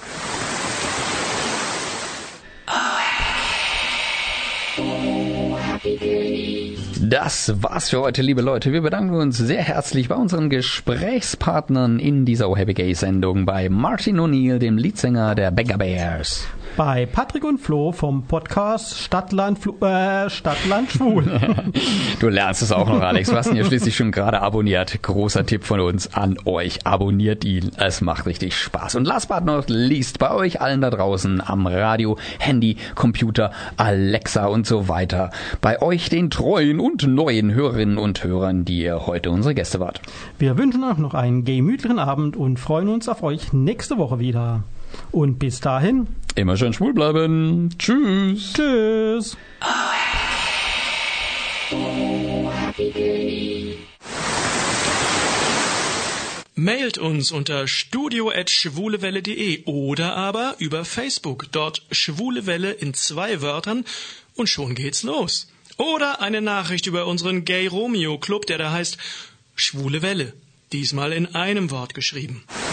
Das war's für heute, liebe Leute. Wir bedanken uns sehr herzlich bei unseren Gesprächspartnern in dieser Oh Happy Gay Sendung, bei Martin O'Neill, dem Leadsänger der Venga Bears. Bei Patrick und Flo vom Podcast Stadtland Schwul. Du lernst es auch noch, Alex. Du hast ihn ja schließlich schon gerade abonniert. Großer Tipp von uns an euch. Abonniert ihn. Es macht richtig Spaß. Und last but not least, bei euch allen da draußen am Radio, Handy, Computer, Alexa und so weiter. Bei euch den treuen und neuen Hörerinnen und Hörern, die ihr heute unsere Gäste wart. Wir wünschen euch noch einen gemütlichen Abend und freuen uns auf euch nächste Woche wieder. Und bis dahin immer schön schwul bleiben. Tschüss. Tschüss. Mailt uns unter studio@schwulewelle.de oder aber über Facebook. Dort Schwule Welle in 2 Wörtern und schon geht's los. Oder eine Nachricht über unseren Gay Romeo Club, der da heißt Schwule Welle. Diesmal in einem Wort geschrieben.